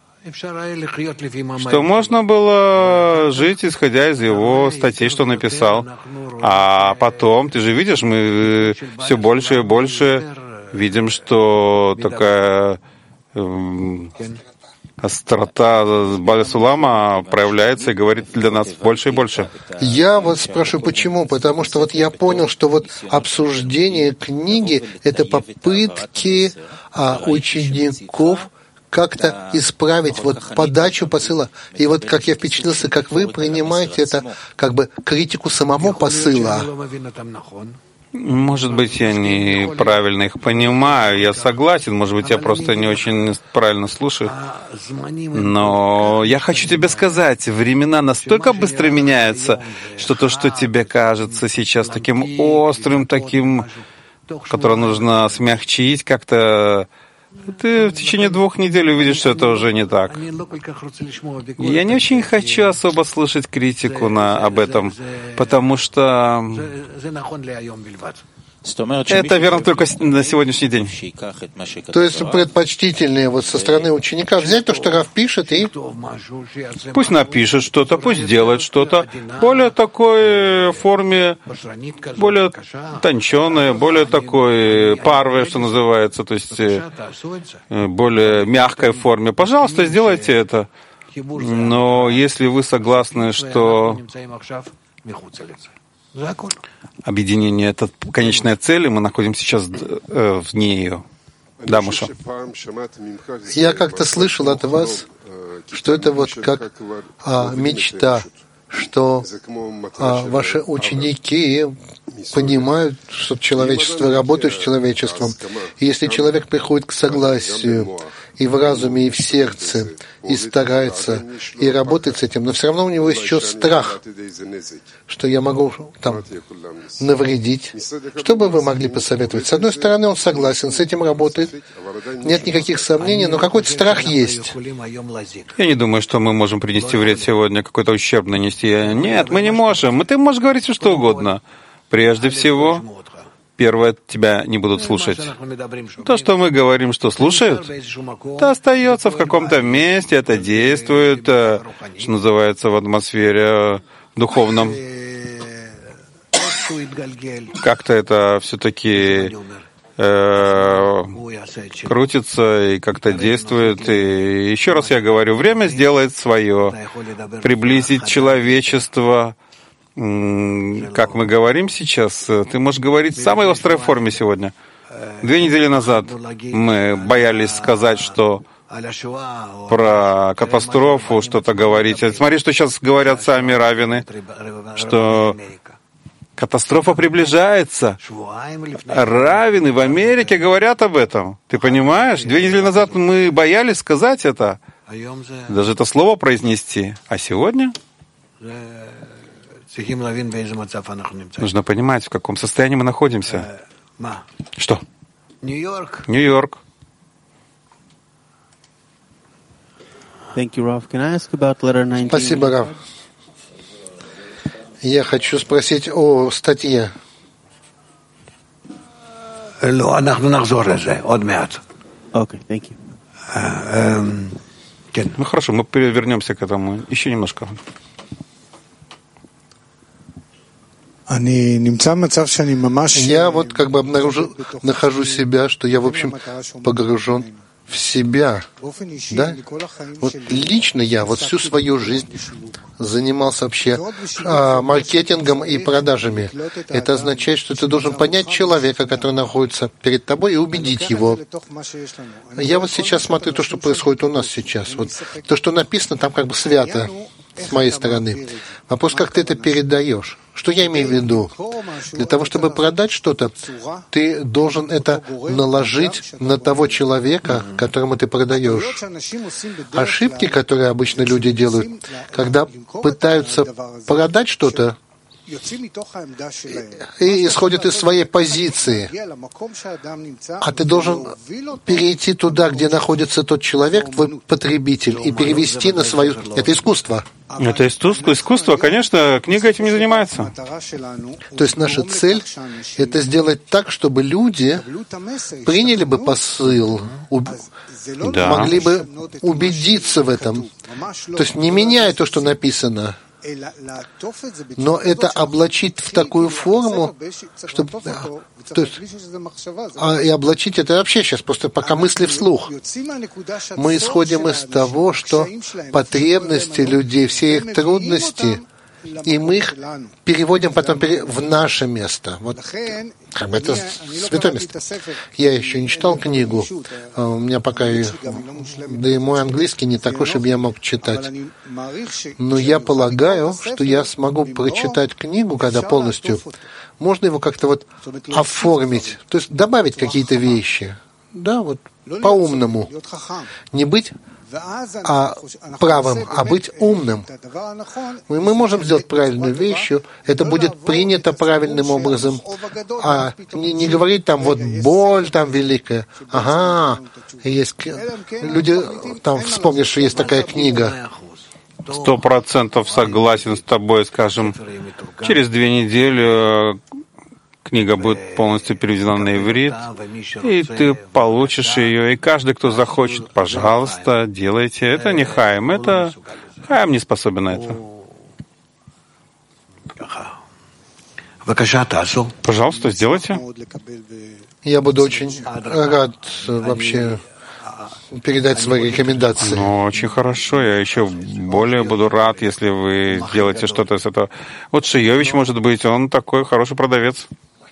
S4: Что можно было жить, исходя из его статей, что написал. А потом, ты же видишь, мы все больше и больше видим, что такая э, острота Бааля Сулама проявляется и говорит для нас больше и больше.
S3: Я вот спрашиваю, почему? Потому что вот я понял, что вот обсуждение книги — это попытки а, учеников как-то исправить вот подачу посыла. И вот как я впечатлился, как вы принимаете это как бы критику самого посыла.
S4: Может быть, я неправильно их понимаю, я согласен, может быть, я просто не очень правильно слушаю. Но я хочу тебе сказать, времена настолько быстро меняются, что то, что тебе кажется сейчас таким острым, таким, которое нужно смягчить как-то, ты в течение двух недель увидишь, что это уже не так. Я не очень хочу особо слышать критику на, об этом, потому что Это верно только на сегодняшний день.
S3: То есть предпочтительнее вот со стороны ученика взять то, что Рав пишет, и
S4: пусть напишет что-то, пусть делает что-то в более такой форме, более тонченой, более такой парве, что называется, то есть более мягкой форме. Пожалуйста, сделайте это. Но если вы согласны, что объединение — это конечная цель, и мы находимся сейчас э, вне ее. Да, Муша?
S3: Я как-то слышал от вас, что это вот как а, мечта, что а, ваши ученики понимают, что человечество работает с человечеством. И если человек приходит к согласию и в разуме, и в сердце, и старается, и работает с этим, но все равно у него есть еще страх, что я могу там навредить. Что бы вы могли посоветовать? С одной стороны, он согласен, с этим работает, нет никаких сомнений, но какой-то страх есть.
S4: Я не думаю, что мы можем принести вред сегодня, какой-то ущерб нанести. Нет, мы не можем. Ты можешь говорить все, что угодно. Прежде всего, первое, тебя не будут слушать. То, что мы говорим, что слушают, это остается в каком-то месте, это действует, что называется, в атмосфере духовном. Как-то это все-таки э, крутится и как-то действует. И еще раз я говорю, время сделает свое. Приблизить человечество, как мы говорим сейчас, ты можешь говорить в самой острой форме сегодня. Две недели назад мы боялись сказать, что про катастрофу что-то говорить. Смотри, что сейчас говорят сами раввины, что катастрофа приближается. Раввины в Америке говорят об этом. Ты понимаешь? Две недели назад мы боялись сказать это, даже это слово произнести. А сегодня нужно понимать, в каком состоянии мы находимся. Что?
S3: Нью-Йорк.
S4: Нью-Йорк.
S3: Спасибо, Рав. Я хочу спросить о статье.
S5: Okay, thank you.
S4: Ну хорошо, мы вернемся к этому еще немножко.
S3: Я вот как бы обнаружил, нахожу себя, что я, в общем, погружен в себя. Да? Вот лично я вот всю свою жизнь занимался вообще а, маркетингом и продажами. Это означает, что ты должен понять человека, который находится перед тобой, и убедить его. Я вот сейчас смотрю то, что происходит у нас сейчас. Вот то, что написано, там как бы свято с моей стороны. Вопрос, как ты это передаешь. Что я имею в виду? Для того, чтобы продать что-то, ты должен это наложить на того человека, которому ты продаешь. Ошибки, которые обычно люди делают, когда пытаются продать что-то, и исходят из своей позиции. А ты должен перейти туда, где находится тот человек, твой потребитель, и перевести на свою... Это искусство.
S4: Это искусство, искусство, конечно, книга этим не занимается.
S3: То есть наша цель — это сделать так, чтобы люди приняли бы посыл, уб...
S4: да.
S3: могли бы убедиться в этом. То есть не меняя то, что написано, но это облачить в такую форму, чтобы... То есть, а, и облачить это вообще сейчас, просто пока мысли вслух. Мы исходим из того, что потребности людей, все их трудности, и мы их переводим потом в наше место. Вот, как бы это святое место. Я еще не читал книгу, у меня пока и, да и мой английский не такой, чтобы я мог читать. Но я полагаю, что я смогу прочитать книгу, когда полностью, можно его как-то вот оформить, то есть добавить какие-то вещи. Да, вот по-умному. Не быть а правым, а быть умным. Мы, мы можем сделать правильную вещь, это будет принято правильным образом, а не, не говорить там вот боль там великая. Ага, есть люди там вспомнят, что есть такая книга.
S4: Сто процентов согласен с тобой, скажем, через две недели книга будет полностью переведена на иврит, и ты получишь ее, и каждый, кто захочет, пожалуйста, делайте. Это не Хаим, это Хаим не способен на это. Пожалуйста, сделайте.
S3: Я буду очень рад вообще передать свои рекомендации.
S4: Ну, очень хорошо. Я еще более буду рад, если вы сделаете что-то с этого. Вот Шиевич, может быть, он такой хороший продавец.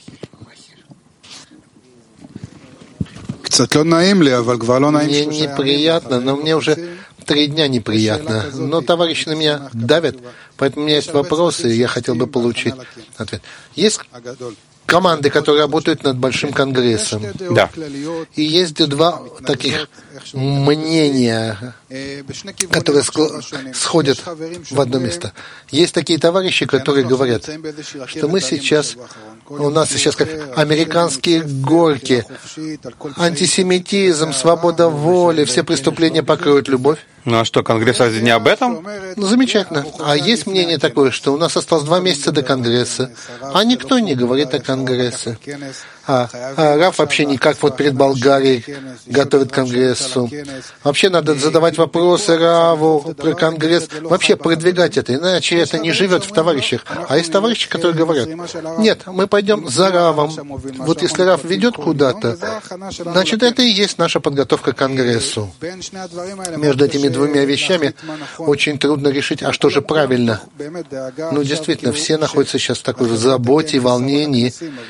S3: Мне неприятно, но мне уже три дня неприятно. Но товарищи на меня давят, поэтому у меня есть вопросы, и я хотел бы получить ответ. Есть команды, которые работают над Большим Конгрессом.
S4: Да.
S3: И есть два таких мнения, которые сходят в одно место. Есть такие товарищи, которые говорят, что мы сейчас, у нас сейчас как американские горки, антисемитизм, свобода воли, все преступления покроют любовь.
S4: Ну а что, Конгресс разве не об этом?
S3: Ну, замечательно. А есть мнение такое, что у нас осталось два месяца до Конгресса, а никто не говорит о Конгрессе. А, а Раф вообще никак вот перед Болгарией готовит к Конгрессу. Вообще надо задавать вопросы Раву про Конгресс, вообще продвигать это, иначе это не живет в товарищах. А есть товарищи, которые говорят, нет, мы пойдем за Равом. Вот если Рав ведет куда-то, значит, это и есть наша подготовка к Конгрессу. Между этими двумя вещами очень трудно решить, а что же правильно. Ну, действительно, все находятся сейчас в такой заботе и волнении.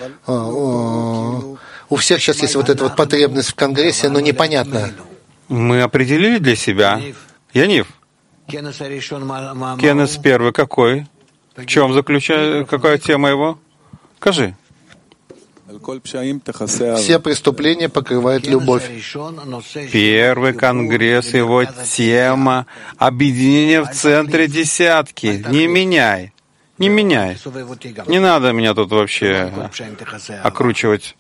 S3: У всех сейчас есть вот эта вот потребность в Конгрессе, но непонятно.
S4: Мы определили для себя. Янив, Кенес первый какой? В чем заключается, какая тема его? Скажи.
S3: Все преступления покрывает любовь.
S4: Первый конгресс, его тема — объединение в центре десятки. Не меняй. Не меняй. Не надо меня тут вообще окручивать.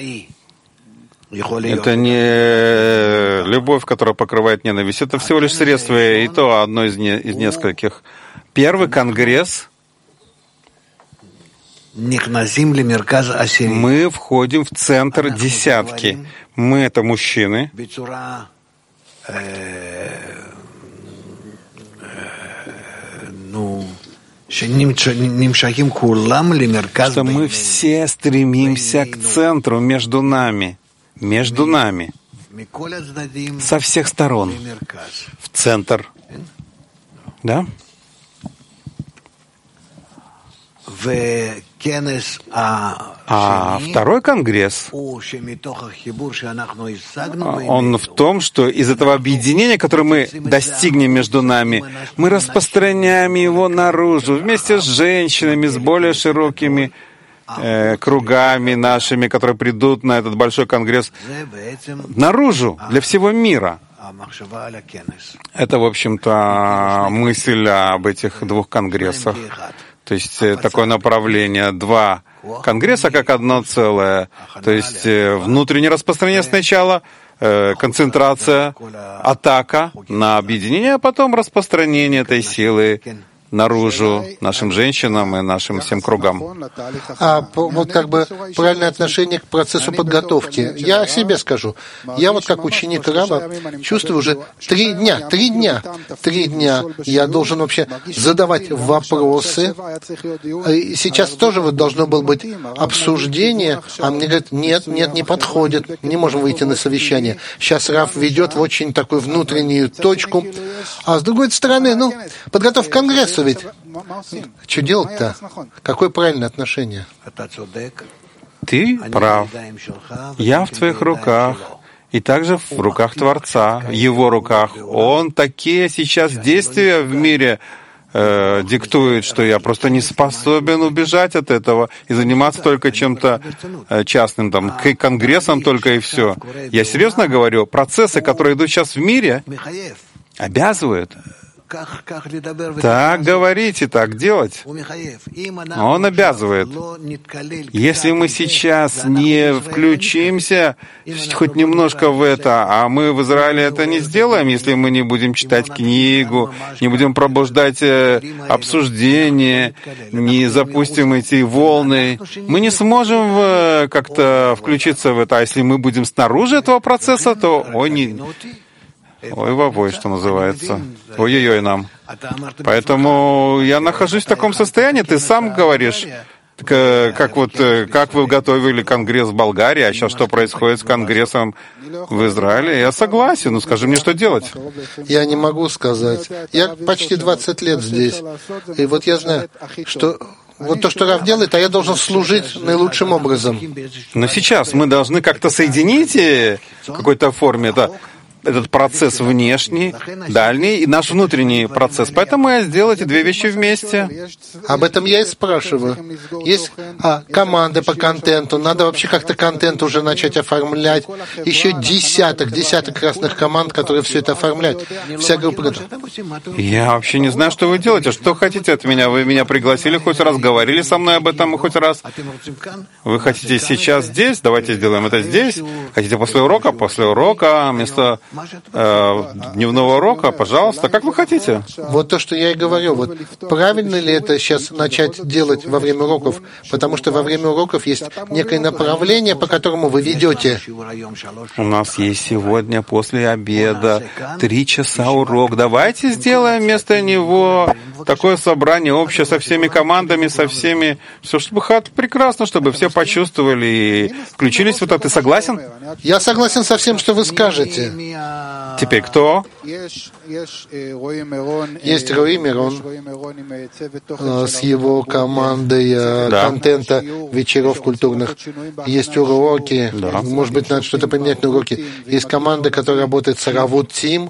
S4: Это не любовь, которая покрывает ненависть. Это всего лишь средство, и то одно из, не, из нескольких. Первый конгресс. Мы входим в центр десятки. Мы — это мужчины. Что мы все стремимся к центру между нами, между нами, со всех сторон, в центр. Да? А второй конгресс, он в том, что из этого объединения, которое мы достигнем между нами, мы распространяем его наружу, вместе с женщинами, с более широкими э, кругами нашими, которые придут на этот большой конгресс, наружу, для всего мира. Это, в общем-то, мысль об этих двух конгрессах. То есть такое направление, два конгресса как одно целое. То есть внутреннее распространение сначала, концентрация, атака на объединение, а потом распространение этой силы наружу нашим женщинам и нашим всем кругам.
S3: А вот как бы правильное отношение к процессу подготовки. Я о себе скажу. Я вот как ученик Рава чувствую уже три дня, три дня, три дня я должен вообще задавать вопросы. И сейчас тоже вот должно было быть обсуждение, а мне говорят, нет, нет, не подходит, не можем выйти на совещание. Сейчас Рав ведет в очень такую внутреннюю точку. А с другой стороны, ну, подготовка к Конгрессу ведь. Что делать-то? Какое правильное отношение?
S4: Ты прав. Я в твоих руках. И также в руках Творца, в Его руках. Он такие сейчас действия в мире э, диктует, что я просто не способен убежать от этого и заниматься только чем-то э, частным, там, к конгрессам только и все. Я серьезно говорю, процессы, которые идут сейчас в мире, обязывают, Так говорить и так делать. Он обязывает. Если мы сейчас не включимся хоть немножко в это, а мы в Израиле это не сделаем, если мы не будем читать книгу, не будем пробуждать обсуждения, не запустим эти волны, мы не сможем как-то включиться в это. А если мы будем снаружи этого процесса, то ой, не... ой-вовой, что называется. Ой-ой-ой нам. Поэтому я нахожусь в таком состоянии, ты сам говоришь, как вот, как вы готовили конгресс в Болгарии, а сейчас что происходит с конгрессом в Израиле? Я согласен, но скажи мне, что делать?
S3: Я не могу сказать. Я почти двадцать лет здесь. И вот я знаю, что вот то, что Рав делает, а я должен служить наилучшим образом.
S4: Но сейчас мы должны как-то соединить в какой-то форме это. Этот процесс внешний, дальний и наш внутренний процесс. Поэтому я сделал эти две вещи вместе.
S3: Об этом я и спрашиваю. Есть а, команды по контенту. Надо вообще как-то контент уже начать оформлять. Еще десяток, десяток разных команд, которые все это оформляют. Вся группа готова.
S4: Я вообще не знаю, что вы делаете. Что хотите от меня? Вы меня пригласили хоть раз, говорили со мной об этом хоть раз. Вы хотите сейчас здесь? Давайте сделаем это здесь. Хотите после урока? После урока. Вместо дневного урока, пожалуйста, как вы хотите.
S3: Вот то, что я и говорю. Вот правильно ли это сейчас начать делать во время уроков? Потому что во время уроков есть некое направление, по которому вы ведете.
S4: У нас есть сегодня после обеда три часа урок. Давайте сделаем вместо него такое собрание общее со всеми командами, со всеми. Все, чтобы хат прекрасно, чтобы все почувствовали и включились в это. Ты согласен?
S3: Я согласен со всем, что вы скажете.
S4: Теперь кто?
S3: Есть Рои Мирон с его командой да. контента вечеров культурных. Есть уроки. Да. Может быть, надо что-то поменять на уроки. Есть команда, которая работает с Равут Тим.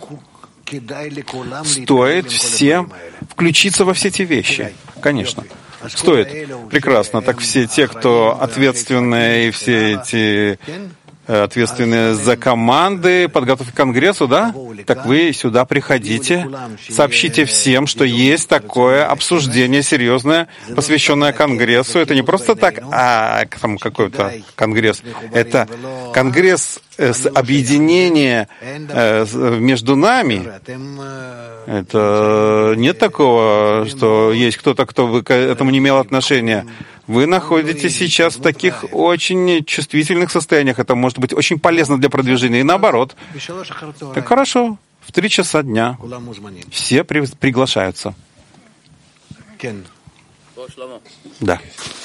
S4: Стоит всем включиться во все эти вещи. Конечно. Стоит. Прекрасно. Так все те, кто ответственные, и все эти ответственные за команды, подготовки к конгрессу, да? Так вы сюда приходите, сообщите всем, что есть такое обсуждение серьезное, посвященное конгрессу. Это не просто так, а там какой-то конгресс. Это конгресс с объединения между нами. Это нет такого, что есть кто-то, кто к этому не имел отношения. Вы находитесь сейчас в таких очень чувствительных состояниях. Это может быть очень полезно для продвижения. И наоборот. Так хорошо. В три часа дня все при, приглашаются. Да.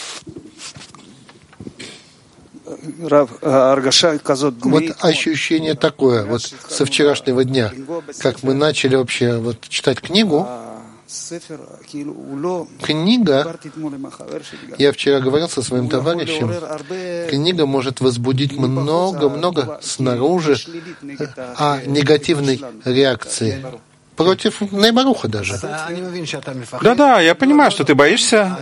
S3: Вот ощущение такое, вот со вчерашнего дня, как мы начали вообще вот читать книгу. Книга, я вчера говорил со своим товарищем, книга может возбудить много-много снаружи а негативной реакции. Против Нейбаруха даже.
S4: Да-да, я понимаю, что ты боишься.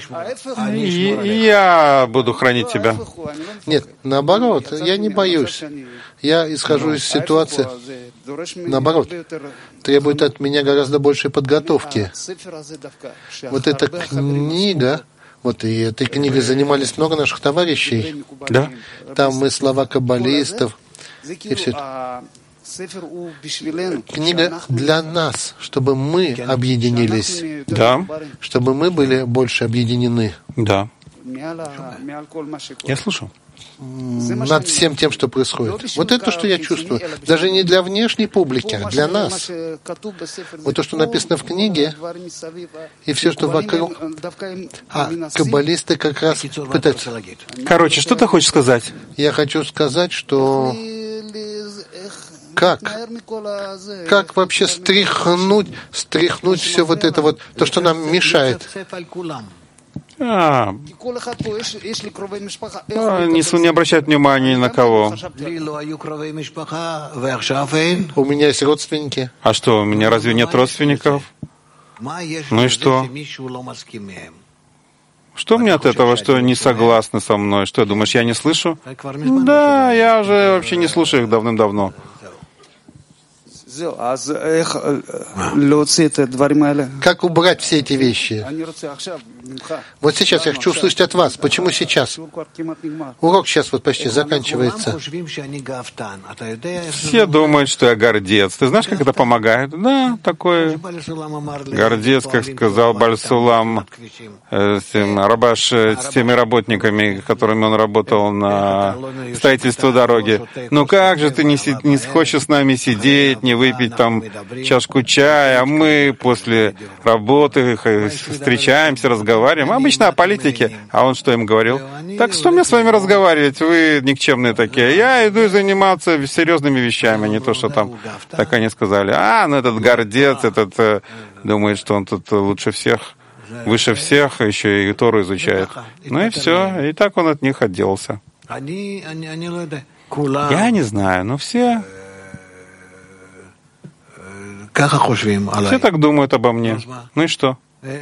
S4: И я буду хранить тебя.
S3: Нет, наоборот, я не боюсь. Я исхожу из ситуации, наоборот, требует от меня гораздо большей подготовки. Вот эта книга, вот и этой книгой занимались много наших товарищей.
S4: Да.
S3: Там мы слова каббалистов и все это. Книга для нас, чтобы мы объединились.
S4: Да.
S3: Чтобы мы были больше объединены.
S4: Да. Я слушаю.
S3: Над всем тем, что происходит. Вот это, что я чувствую. Даже не для внешней публики, а для нас. Вот то, что написано в книге, и все, что вокруг. А каббалисты как раз пытаются.
S4: Короче, что ты хочешь сказать?
S3: Я хочу сказать, что как? Как вообще стряхнуть, стряхнуть все вот это вот, то, что нам мешает?
S4: А, не, не обращать внимания ни на кого.
S3: У меня есть родственники.
S4: А что, у меня разве нет родственников? Ну и что? Что мне от этого, что не согласны со мной? Что, думаешь, я не слышу? Да, я уже вообще не слушаю их давным-давно.
S3: Как убрать все эти вещи? Вот сейчас я хочу услышать от вас. Почему сейчас? Урок сейчас вот почти заканчивается.
S4: Все думают, что я гордец. Ты знаешь, как это помогает? Да, такой гордец, как сказал Баль-Сулам, с тем, Рабаш, с теми работниками, которыми он работал на строительство дороги. Ну как же ты не, си- не хочешь с нами сидеть, не выпить там чашку чая, а мы после работы встречаемся, разговариваем. Обычно о политике. А он что им говорил? Так что мне с вами разговаривать? Вы никчемные такие. Я иду заниматься серьезными вещами, а не то, что там. Так они сказали. А, ну этот гордец, этот э, думает, что он тут лучше всех, выше всех, еще и Тору изучает. Ну и все. И так он от них отделался. Я не знаю, но все... Все так думают обо мне. Ну и что?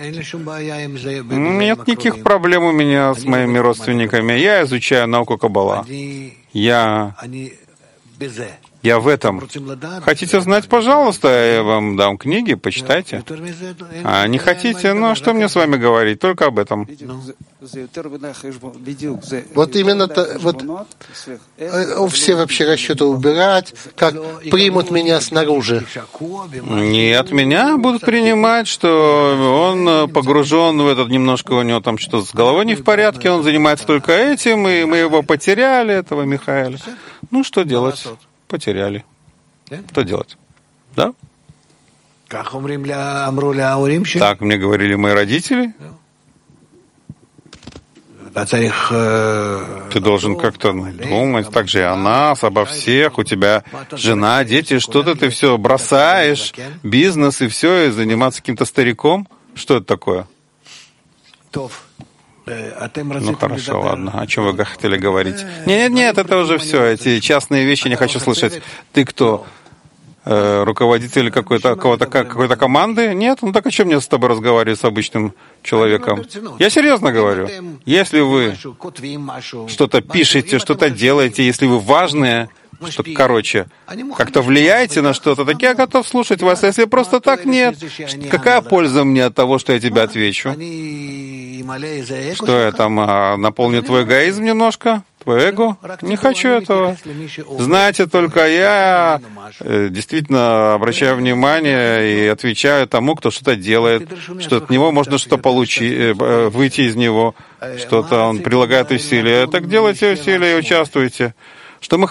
S4: Нет никаких проблем у меня с моими родственниками. Я изучаю науку Каббала. Я... Я в этом. Хотите знать, пожалуйста, я вам дам книги, почитайте. А не хотите, ну что мне с вами говорить? Только об этом.
S3: Вот именно то, вот все вообще расчеты убирать, как примут меня снаружи.
S4: Нет, меня будут принимать, что он погружен в этот немножко, у него там что-то с головой не в порядке, он занимается только этим, и мы его потеряли, этого Михаэля. Ну, что делать? Потеряли. Что делать? Да? Так мне говорили мои родители. Ты должен как-то думать, так же и о нас, обо всех. У тебя жена, дети, что-то ты все бросаешь, бизнес и все, и заниматься каким-то стариком. Что это такое? Ну хорошо, ладно. О чем вы хотели говорить? Нет, нет, это уже все. Эти частные вещи не хочу слышать. Ты кто? Э, руководитель какой-то, какой-то, какой-то команды? Нет? Ну так о чем мне с тобой разговаривать с обычным человеком? Я серьезно говорю. Если вы что-то пишете, что-то делаете, если вы важные, что, короче, как-то влияете на что-то, так я готов слушать вас. А если просто так, нет. Какая польза мне от того, что я тебе отвечу? Что я там, а, наполню твой эгоизм немножко? Твой эго? Не хочу этого. Знаете, только я э, действительно обращаю внимание и отвечаю тому, кто что-то делает, что от него можно что-то получить, э, выйти из него, что-то он прилагает усилия. Так делайте усилия и участвуйте. Что мы